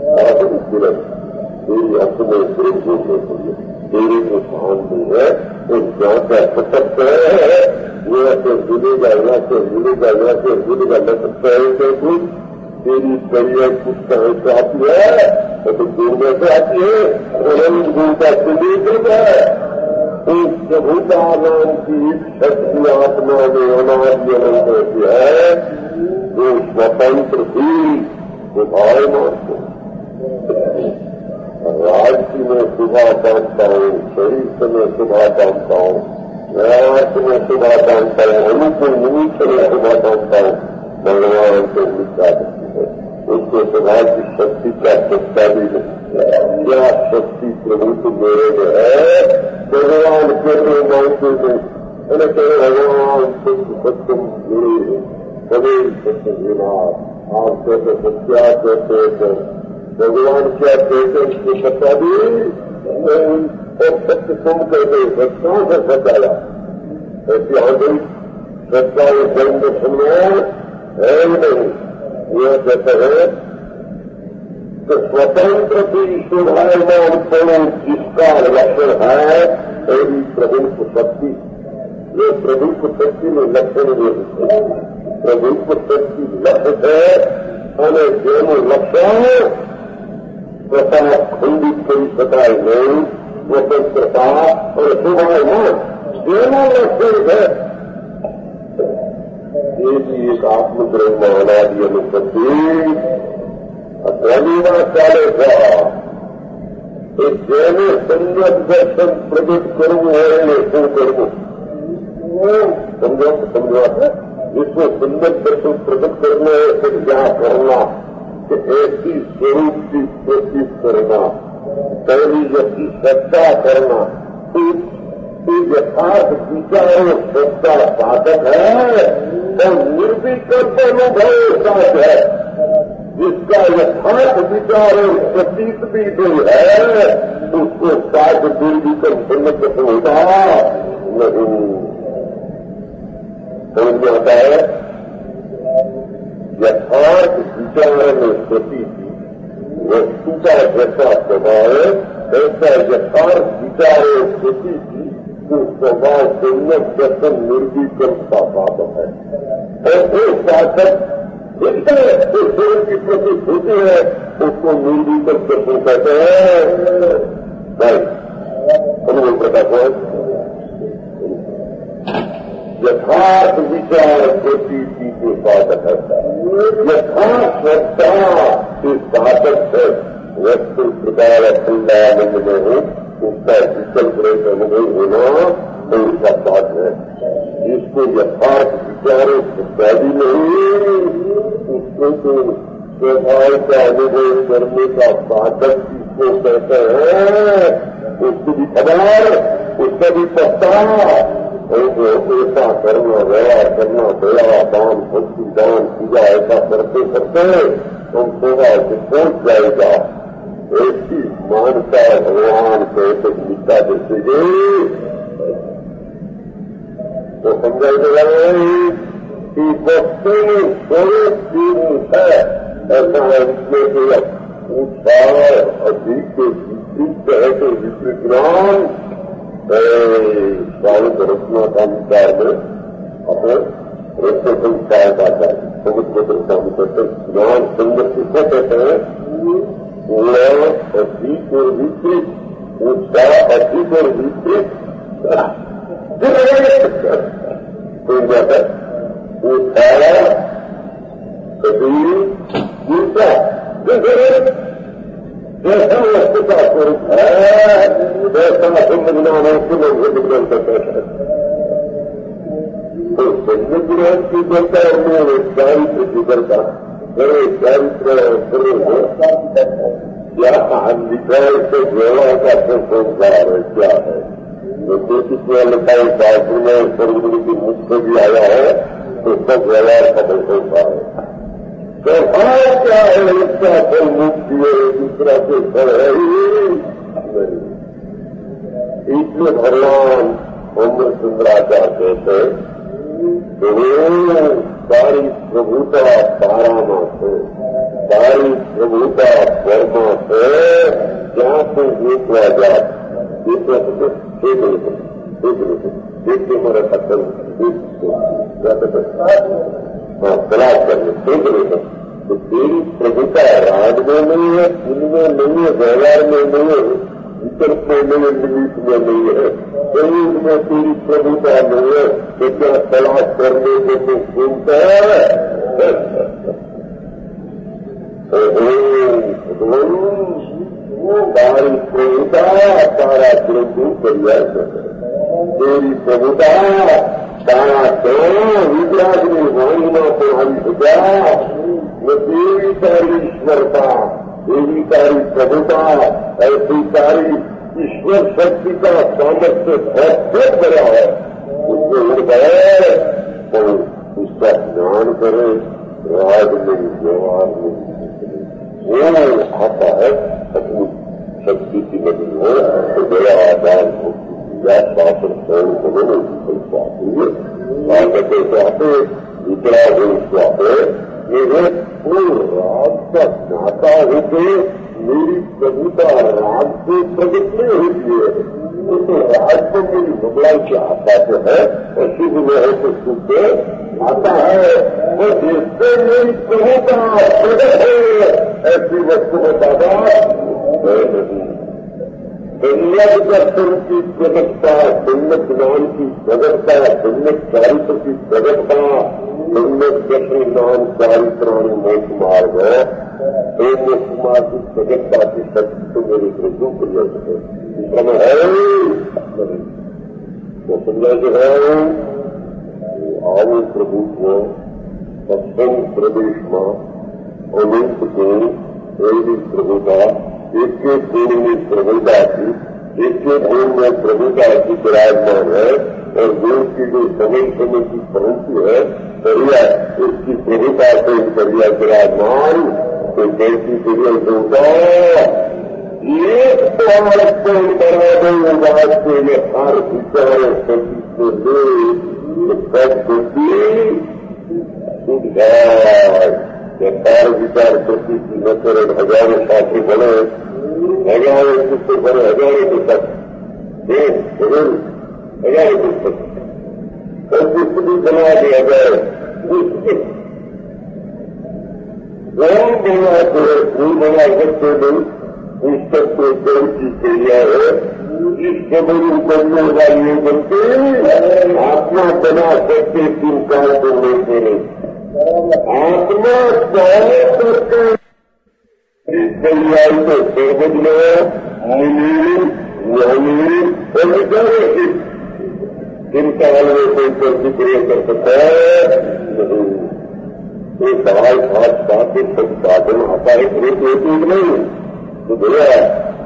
तेरी अंत में प्रेम बोलने तेरी जो शांति है उस जहाँ का सशक्त है वो ऐसे मिलेगा यहाँ से मिलेगा यहाँ से मिलेगा न सकता है कुछ तेरी करियर कुछ कहीं से आती है तो दूर में से आती है और गुरु का सुदेश होता है। उस प्रभुता नाम की शक्ति आत्मा में अनादि अनंत रहती है जो स्वतंत्र ही विभायमान को राज्य में सुबह बांधता हूँ शरीर में सुबह बांधता हूँ व्यास में सुबह बांधता हूँ अनुकूल निमित्त में सुबह बांधता हूँ भगवान को मिलता है उसको सुबह की शक्ति का सत्ता भी क्या शक्ति प्रभु को मेरे में है भगवान के मानते में भगवान सत्यम गुरु कभी सत्य विना आप कहते सत्या कहते भगवान क्या कहते उसको बता दी और सत्य तुम कहते सत्यों से सताया ऐसी आ गई सत्ता जन्म सुनो है नहीं। यह कहते हैं कि स्वतंत्र की शोभायमान करो जिसका लक्षण है ऐसी प्रभु शक्ति। ये प्रभु शक्ति में लक्षण ये प्रभु शक्ति लक्षण है અને જેનું લક્ષણ પ્રથા ખંડિત કરી શકાય નહીં સ્વતંત્રતા અને શોભાયમાન જેનું લક્ષણ છે એ બી એક આત્મગ્રહમાં અનાદિ અનુપતિ અધ્યાત્મમાં ચાલે છે। એ જેને સમ્યક દર્શન પ્રગટ કરવું હોય એને શું કરવું સમજો जिसको सुंदर दर्शन प्रकट करना है फिर क्या करना कि ऐसी स्वरूप की कोशिश करना पहली जैसी श्रद्धा करना यथार्थ विचार श्रद्धा साधक है और निर्विकल्प अनुभव साध है जिसका यथार्थ विचार और प्रतीत भी जो है उसको साध निर्विकल्प सम्मत होगा नहीं समझ में आता है। यथार्थ विचार में स्थिति की वस्तु का जैसा स्वभाव है ऐसा यथार्थ विचार और स्थिति की जो स्वभाव सम्यक दर्शन निर्विकल्प का साधक है और वो साधक जितने ईश्वर की प्रतीत होती है उसको निर्विकल्प दर्शन कहते हैं। भाई अनुभव प्रकाश है यथार्थ विचार प्रतीति के साधक है यथार्थ श्रद्धा के साधक है वस्तु प्रकार खुल्लानंद में हो उसका विकल्प रहित अनुभव होना तो उसका साध है। जिसको यथार्थ विचारों श्रद्धादि नहीं उसको तो स्वभाव का अनुभव करने का साधक जिसको कहते हैं उसको भी खबर उसका भी पता ऐसा करना व्यवहार करना दया दान भक्ति दान पूजा ऐसा करते करते हम सेवा से पहुंच जाएगा। ऐसी मानता भगवान कहते गीता देते गए तो समझाई देगा कि वस्तु स्वरूप है ऐसा है इसमें कि उत्साह अधिक के विपरीत है तो विपरीत ज्ञान स्वामी रचना का विचार में अपने रचना संस्कार का है समुद्र स्वामी कहते ज्ञान संगत किसको कहते हैं अधिक और विपरीत उत्साह अधिक और विपरीत तो जाता उत्साह ऊर्जा जैसा वस्तु का स्वरूप है वैसा समझना वस्तु में विज्ञान करता है। तो संज्ञान की करता है मेरे चारित्र की करता मेरे चारित्र क्या लिखा से व्यवहार का संसार है क्या है तो ज्योतिष में लिखा है शास्त्र में सर्वगुरु की मुख से भी आया है तो सब व्यवहार का संसार है। व्यवहार क्या है इसका फल मुक्ति है दूसरा से फल है ही इसलिए भगवान अमृत सुंदराचार्य कहते सारी प्रभुता पारामास है सारी प्रभुता परमा है जहाँ से देखा जाए देखिए हमारा खत्म तलाश करने देख लेते तो तेरी प्रभुता राज में नहीं है पुण्य में नहीं है व्यवहार में नहीं है विकल्प में नहीं है निमित्त में नहीं है शरीर में तेरी प्रभुता नहीं है तो क्या तलाश करने को तो सुनता है सारी प्रभुता सारा प्रभु कल्याण तेरी प्रभुता सारा तो विद्राज में वाणीमा को हम भुजा तेरी सारी ईश्वरता तेरी सारी प्रभुता ऐसी सारी ईश्वर शक्ति का सामर्थ्य बहुत बड़ा है उसमें उड़ गए तो उसका ज्ञान करे राज में व्यवहार में वो आता है अपनी शक्ति की नदी हो तो बड़ा आदान होती शासन स्वयं करो स्वापी स्वागत स्वापे दूसरा हो स्वापे ये पूर्ण राज का ज्ञाता होते मेरी प्रभुता राज से प्रगट नहीं होती है तो राज को मेरी बबलाई की आशा तो है और शुभ में है तो शुभ आता है वो जिससे मेरी प्रभुता प्रगट है ऐसी वस्तु में दादा सम्यक दर्शन की प्रगटता सम्यक ज्ञान की प्रगटता सम्यक चारित्र की प्रगटता सम्यक दर्शन ज्ञान चारित्राणी मोक्ष मार्ग तो मोक्ष मार्ग की प्रगटता की शक्ति तो मेरे प्रभु प्रिय समय है तो समझा जो है आओ प्रभु को सत्संग प्रदेश में अनंत को एवं प्रभुता एक गुण में प्रभुता की एक गुण में प्रभुता की विराजमान है और गुण की जो समय समय की पहुंची है बढ़िया उसकी प्रभुता से बढ़िया विराजमान तो कैसी बढ़िया होगा एक बात को बना दो बात को ये हर विचार सभी को ले सब बुद्धि शुद्ध व्यापार विचार प्रति की नजर हजारों साथी बने हजारों पुस्तक बने हजारों पुस्तक जरूर हजारों पुस्तक और पुस्तक बना दिया जाए कौन बना तो फूल बना सकते नहीं पुस्तक को जड़ की क्रिया है इस कबूल करने वाली बनते आत्मा बना सकते तीन काल करने के लिए आत्मा चाहे करके इस कल्याण को सर्वज में और विचारे जिन काल में कोई प्रतिक्रिया कर सकता है तो सवाल खास बात सब साधन आता है एक नहीं तो बोला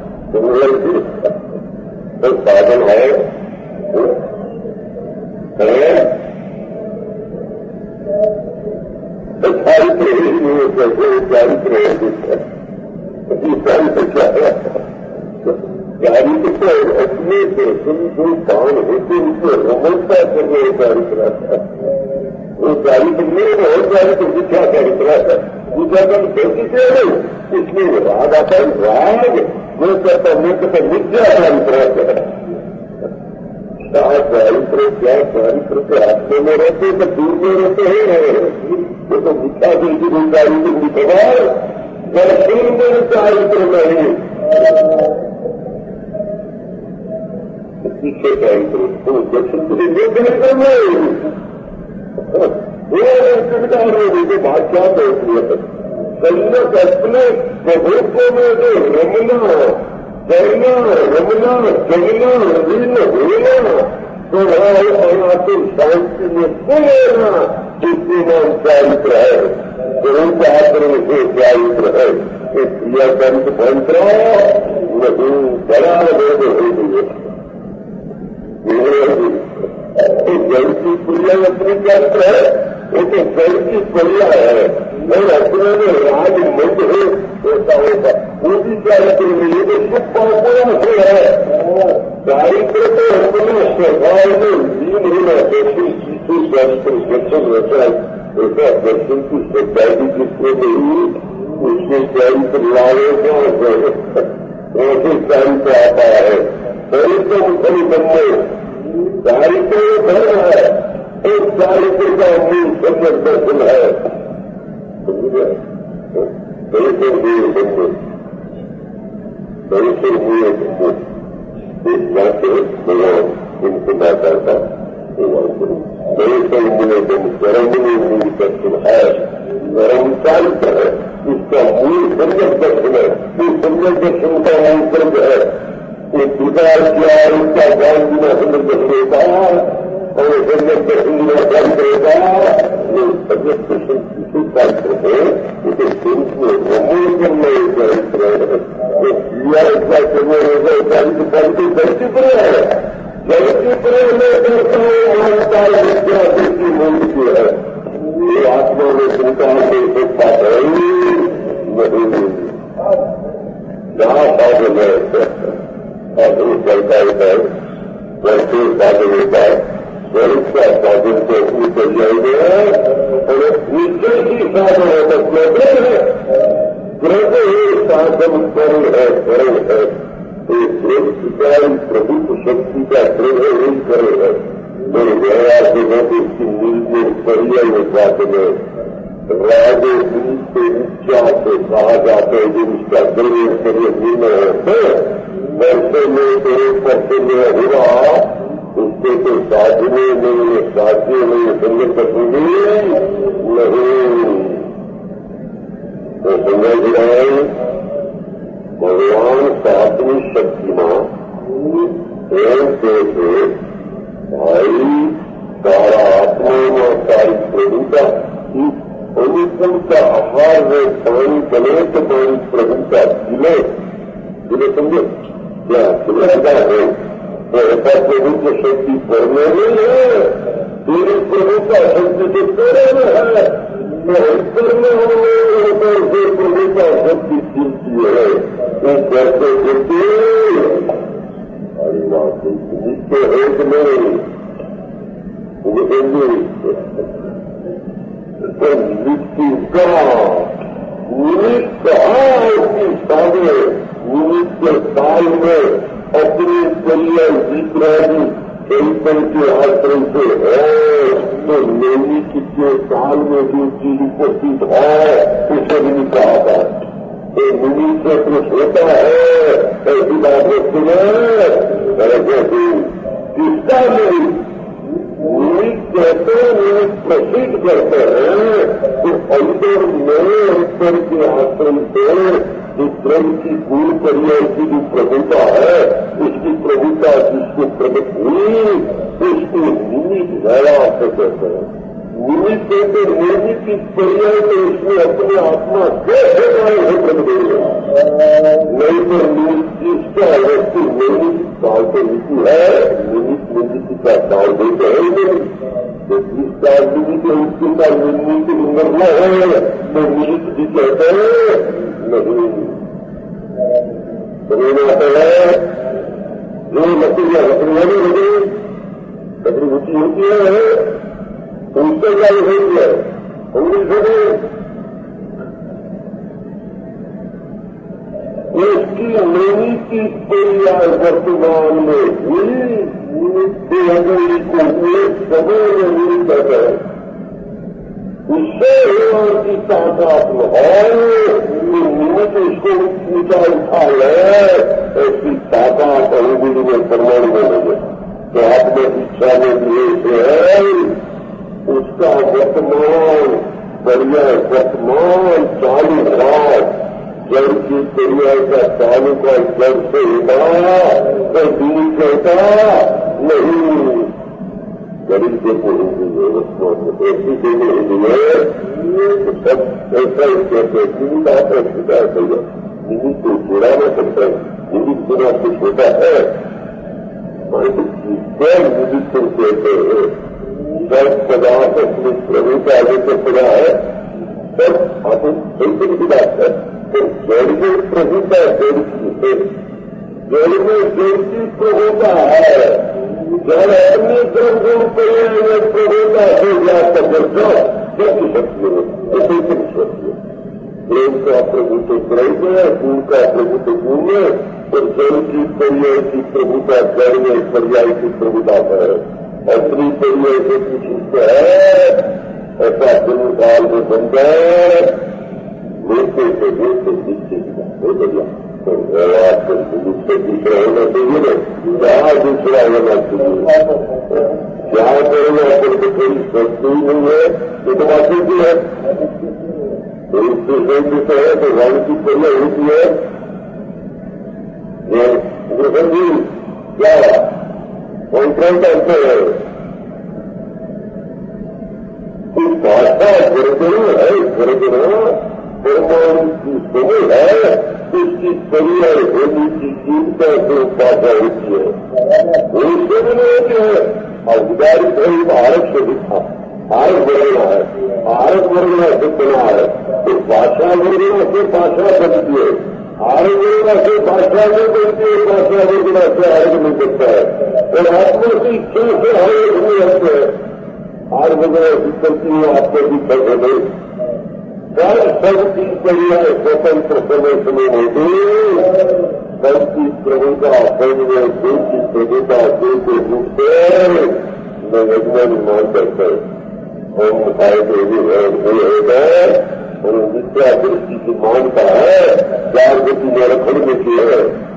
तो साधन है चारित्र ही नहीं कैसे चारित्र चारित्र क्या है चारित्र तो अपने दर्शन जो कान होते उनको रमणता करने चारित्र वो चारित्र नहीं है चारित्र की क्या चारित्र है दूसरा काम कैसी क्या नहीं इसमें राग आता है राग वो कहता मैं कहता मिथ्या चारित्र है चारित्र क्या चारित्र के आत्मे में रहते तो दूर में रहते हैं वो तो मिथ्या दिल की गुंजारी की खबर दर्शन में चारित्र नहीं पीछे चारित्र तो दर्शन के लिए करना वो बादशाह कहती है संगत अपने प्रभुत्व में जो रमना करना रमना चलना रीन होना तो अनातुर शांति में बोलेना जिसके नाम चारित्र है तो उनका आचरण से चारित्र है एक क्रिया चरित्र मंत्र नहीं बड़ा लोग हो गए जल की क्रिया अपनी चारित्र है वो तो जल की क्रिया है और अपने में राज मंत्र है ऐसा होगा वो भी चारित्र नहीं तो सुख पापों से है चारित्र तो अपने स्वभाव में लीन होना दर्शन की चारित्र दर्शन होता है ऐसा दर्शन की सच्चाई जिसको नहीं उसके चारित्र लाएगा ऐसे चारित्र आता है चरित्र मुखरी बनने चारित्र धर्म है एक चारित्र का मूल सम्यक दर्शन है चरित्र हुए बंधु चरित्र हुए बंधु एक बात भगवान इनको ना करता चरित्र मुझे बंधु कर्म में मूल दर्शन है कर्म चारित्र है इसका मूल सम्यक दर्शन है इस सम्यक दर्शन का मूल कर्म है एक विचार किया उसका ज्ञान बिना सम्यक दर्शन होता और सम्यक दर्शन बिना ज्ञान करेगा ये सम्यक दर्शन किसी चारित्र है उसे स्वरूप में रमोचन में चरित्र है क्रिया इसका समय होगा चारित्र चरित्र है चरित्र में मानता विद्या की मूर्ति है ये आत्मा में चिंता से सकता है नहीं वैसे साधन होता है, स्वरूप का साधन तो अपनी चल जाएंगे और निश्चय की साधन होता ग्रह है, ग्रह साधन करण है, करण है, तो स्वरूप का प्रभुत्व शक्ति का ग्रह ही करण है। तो गया के लोग इसकी नीचे पर्याय साधन है, राजे से ऊंचा से कहा जाता है जो उसका ग्रह शरीर निर्णय होते वैसे में तेरे पक्ष में हुआ उसके तो साधने नहीं, साध्य नहीं, संगत नहीं, तो समझ रहे भगवान साधनी शक्तिमान ऐसे भाई सारा आत्मा में सारी प्रभुता अनुकूल का आहार है, पानी बने तो पानी प्रभुता खिले खिले, समझे क्या खिलता है तो ऐसा प्रभुत्व शक्ति करने में है, तेरी प्रभुता शक्ति तो तेरे में है, तो ईश्वर में होने से प्रभुता शक्ति खिलती है, वो करते करते हरी बात नित्य है कि नहीं नित्य का निमित्त की साधे निमित्त काल में अपने कल्याण विग्रही चैतन के आश्रम से है, तो निमित्त के काल में जो चीज उपस्थित है उसे भी कहा था, तो निमित्त पुरुष होता है, ऐसी बात रखते हैं किसका निमित्त कहते हैं, प्रसिद्ध करते हैं, तो अंतर नए अंतर के आश्रम से जो ब्रह्म की पूर्ण पर्याय की जो प्रभुता है, उसकी प्रभुता जिसको प्रकट हुई उसको निमित्त गया से कहते हैं। निमित्त कहते निर्मित की पर्याय तो उसमें अपने आत्मा कैसे गए हो प्रकट नहीं तो जिसका वस्तु निर्मित काल से ऋतु है, निमित्त का काल देते हैं नहीं, तो जिस काल निमित्त है उसके का निर्मित न है तो निमित्त भी कहते हैं नहीं। समझना है जो लकड़ियां लकड़ियां लकड़ी होती है उनसे क्या होती है उंगली उसकी नैनी की पर्याय वर्तमान में हुई अंग्रेजी को हुए समय में नहीं कहते हैं, उससे की ताकत है निमित्त उसको ऊंचा उठा ले, ऐसी ताकत अंग्रेजी में परमाणु में लगे तो आपने इच्छा में दिए से है उसका वर्तमान पर्याय वर्तमान चालू रात जड़ की पर्याय का चालू का जड़ से होता तो दूर कहता नहीं, गरीब के पूरी ऐसी देने हुए तो सब ऐसा ही कहते हैं बात है छुटा है निमित्त को जोड़ा न सकता है, निमित्त बिना कुछ होता है निमित्त कहते हैं सब पदार्थ अपने प्रभु का आगे से पड़ा है, सब अपन चैतन्य की बात है, तो जड़ में प्रभु का जड़ में जड़ की प्रभुता है, जड़ अपने गुण प्रभुता हो जाता करता सबकी शक्ति है, चैतन्य शक्ति है। प्रेम का प्रभु तो प्रेम है, गुण का प्रभु तो गुण है, और जड़ की पर्याय की प्रभुता जड़ में पर्याय की प्रभुता है, अपनी पर्याय से कुछ उसको है ऐसा दिन काल में बन गए देखते से देखते दीक्षे की बात हो गया, तो आपको मुझसे दूसरा होना चाहिए ना, जहाँ दूसरा होना चाहिए, जहाँ करेगा फिर तो कोई वस्तु ही नहीं है, ये तो बात होती है, तो इससे सोचते है तो वाणी की पर्याय होती है, ये जी क्या कौन करते हैं कुछ भाषा गुरुगुरु है, गुरुगुरु परमाणु की समूह है, इसकी पर्याय होने की चिंता से भाषा होती है, वही से भी नहीं होती है। और उदाहरण है भारत से दिखा भारत वर्गना है, भारत वर्गना से बना है, तो भाषा वर्गना से भाषा बनती है, भारत वर्गना से भाषा नहीं बनती है, भाषा वर्गना से आर्ग नहीं बनता है, और आत्मा की इच्छा से हर एक में रहते हैं। 8 बजे करती है आपको भी पैसे नहीं सब चीज करिए स्वतंत्र समय समय होती सब चीज प्रभुता समझ दिल की प्रभुता दिल के रूप से यजमान मान करते हम खाए के भी है और विद्या दृष्टि की मानता है 4 गति में रखड़ में की है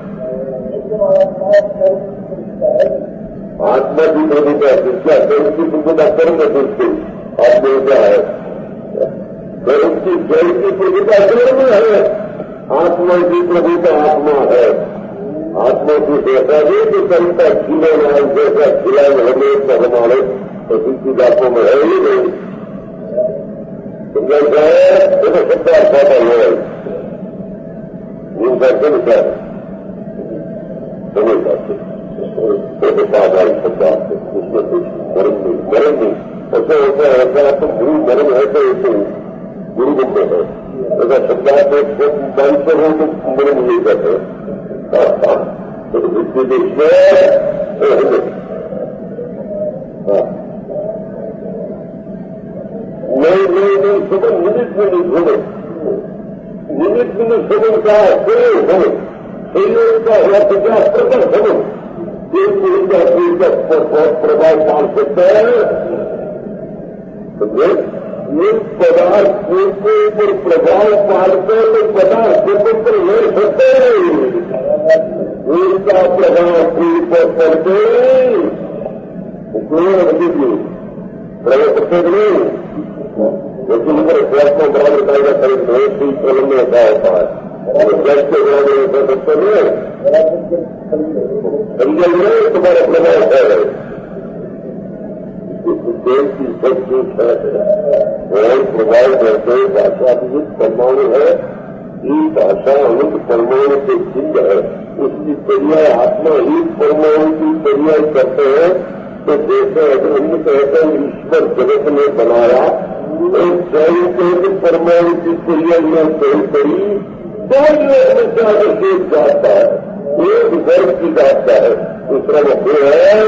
आत्मा की प्रभुता विद्या कर्म की प्रभुता कर्म दृष्टि आत्मा क्या है कर्म की जल की प्रभुता कर्म है आत्मा की प्रभुता आत्मा है आत्मा की जैसा भी कि कर्मता खिले नाल जैसा खिलाए हमें तो हमारे प्रसिद्धि दापों में है ही नहीं समझा जाए तो सबका अर्था है इन करके विचार समझ जाते पादारी शब्द उसमें कुछ मरण नहीं ऐसा होता है ऐसा तो गुरु मरण है तो एक गुरु बनते हैं ऐसा शब्दार्थ डांसर हो तो मरण नहीं करते तो विद्य देश में नहीं सुबह निमित्त में नहीं घूमे निमित्त में सुबह का प्रयोग हो संयोग का हुआ तो क्या प्रकट हो एक का बहुत प्रभाव पाल सकता है ये पदार्थ के ऊपर प्रभाव पालते तो पदार्थ के ऊपर ले सकते उनका प्रभाव पूरी पर पड़ते प्रयोग करते नहीं लेकिन पर स्वास्थ्य को बराबर करेगा करीब बहुत ही प्रलंब में होता है स्वास्थ्य के बराबर कर सकते हैं समझे नहीं तुम्हारा प्रभाव है देश की सब चीज है और प्रभाव करते भाषा भी परमाणु है ये भाषा अनंत परमाणु से सिद्ध है उसकी क्रिया आत्मा ही परमाणु की क्रिया करते हैं तो जैसे अगर हम कहते हैं ईश्वर जगत में बनाया एक स्वयं के परमाणु की क्रिया में सही करी तो ये हमेशा एक जाता है एक वर्ग की जाता है दूसरा वो है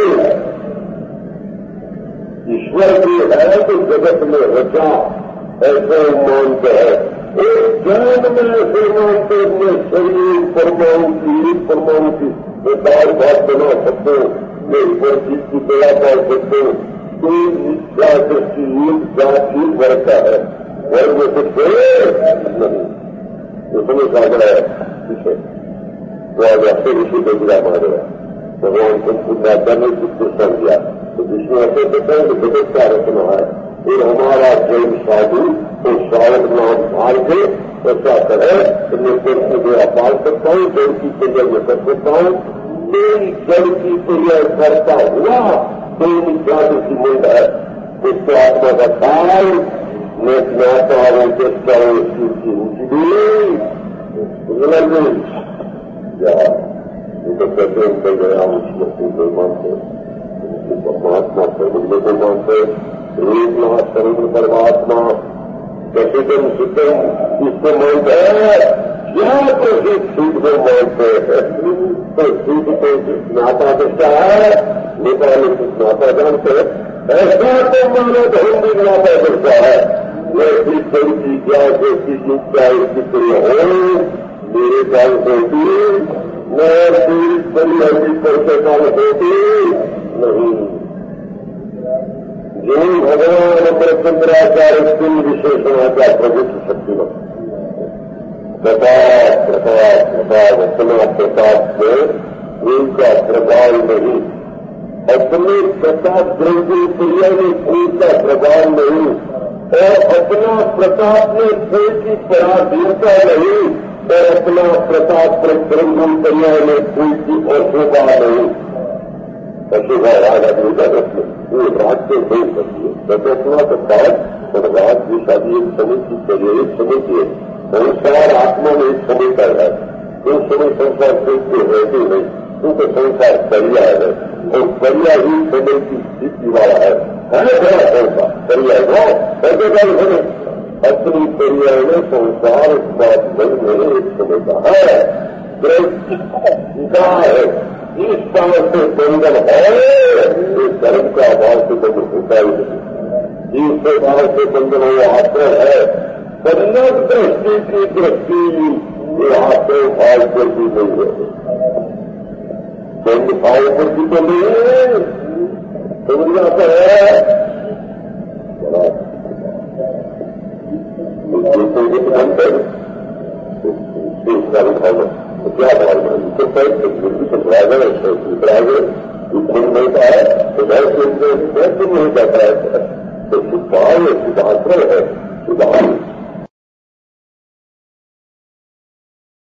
ईश्वर भी है तो जगत में रचा ऐसे मानते हैं एक ज्ञान में ऐसे मानते अपने शरीर परमाणु की दाल भात बना सकते ईश्वर चीज की दया कर सकते कोई मिथ्या दृष्टि एक जात ही वर्ग का है वर्ग में कुछ नहीं उसमें सागर है पीछे वो आज अपने ऋषि को गिरा मारे भगवान को पुण्याचार्य को समझा तो जिसमें ऐसे कहते हैं कि जगत का रचना है फिर हमारा जैन साधु तो शायद नाम मार के ऐसा करे तो मैं पेड़ की दया पाल सकता हूँ जल की क्रिया में कर सकता हूँ कोई जल की क्रिया करता हुआ कोई जाति की मूल है उसको आत्मा का काल मैं ज्ञाता हूँ चेष्टा हूँ शिव की ऊंची या ये तो कहते हैं कई गया उसमें को मानते परमात्मा सर्वज्ञ को मानते एक महासर्व परमात्मा कैसे जन सुतम इसको मानते हैं या तो सूद को मानते हैं तो सूद को नाता दृष्टा है नेपाली कुछ नाता जानते हैं ऐसा तो मानो तो हम भी नाता दृष्टा है ऐसी कोई क्या जैसी युक्ता इसकी क्रिया हो मेरे काल होती मैं पूरी बड़ी हड्डी करके काल होती नहीं जो भगवान चंद्राचार्य की विशेषणाचार प्रभु की शक्तिमत प्रताप अपना प्रताप में उनका प्रभाव नहीं अपने प्रताप द्रव्य क्रिया में उनका प्रभाव नहीं और अपना प्रताप में कोई की पराधीनता नहीं और अपना प्रताप पर ब्रह्म क्रिया में कोई की अशोभा नहीं अशोभा राजा वो राज से हो सकती है रचना के बाद राज की शादी एक समय की चाहिए एक समय की संसार आत्मा में एक समय का है उस समय संसार देखते रहते नहीं क्योंकि संसार करिया है और करिया ही समय की स्थिति वाला है बड़ा संसार करिया है ऐसे काम समय अपनी करिया में संसार इस बात में एक समय का है है जिस काल से बंधन है इस धर्म का अभाव से बंधन होता ही नहीं। जिस काल से बंधन हो आश्रय है, बंधन दृष्टि की दृष्टि यहाँ पे भाव पर भी नहीं है। बंध भाव पर भी तो नहीं है, समझ आता है। अंतर क्या भाव तो ड्राइवर मिलता है तो वैसे नहीं जाता है। तो भाव शुद्धाश्रय है,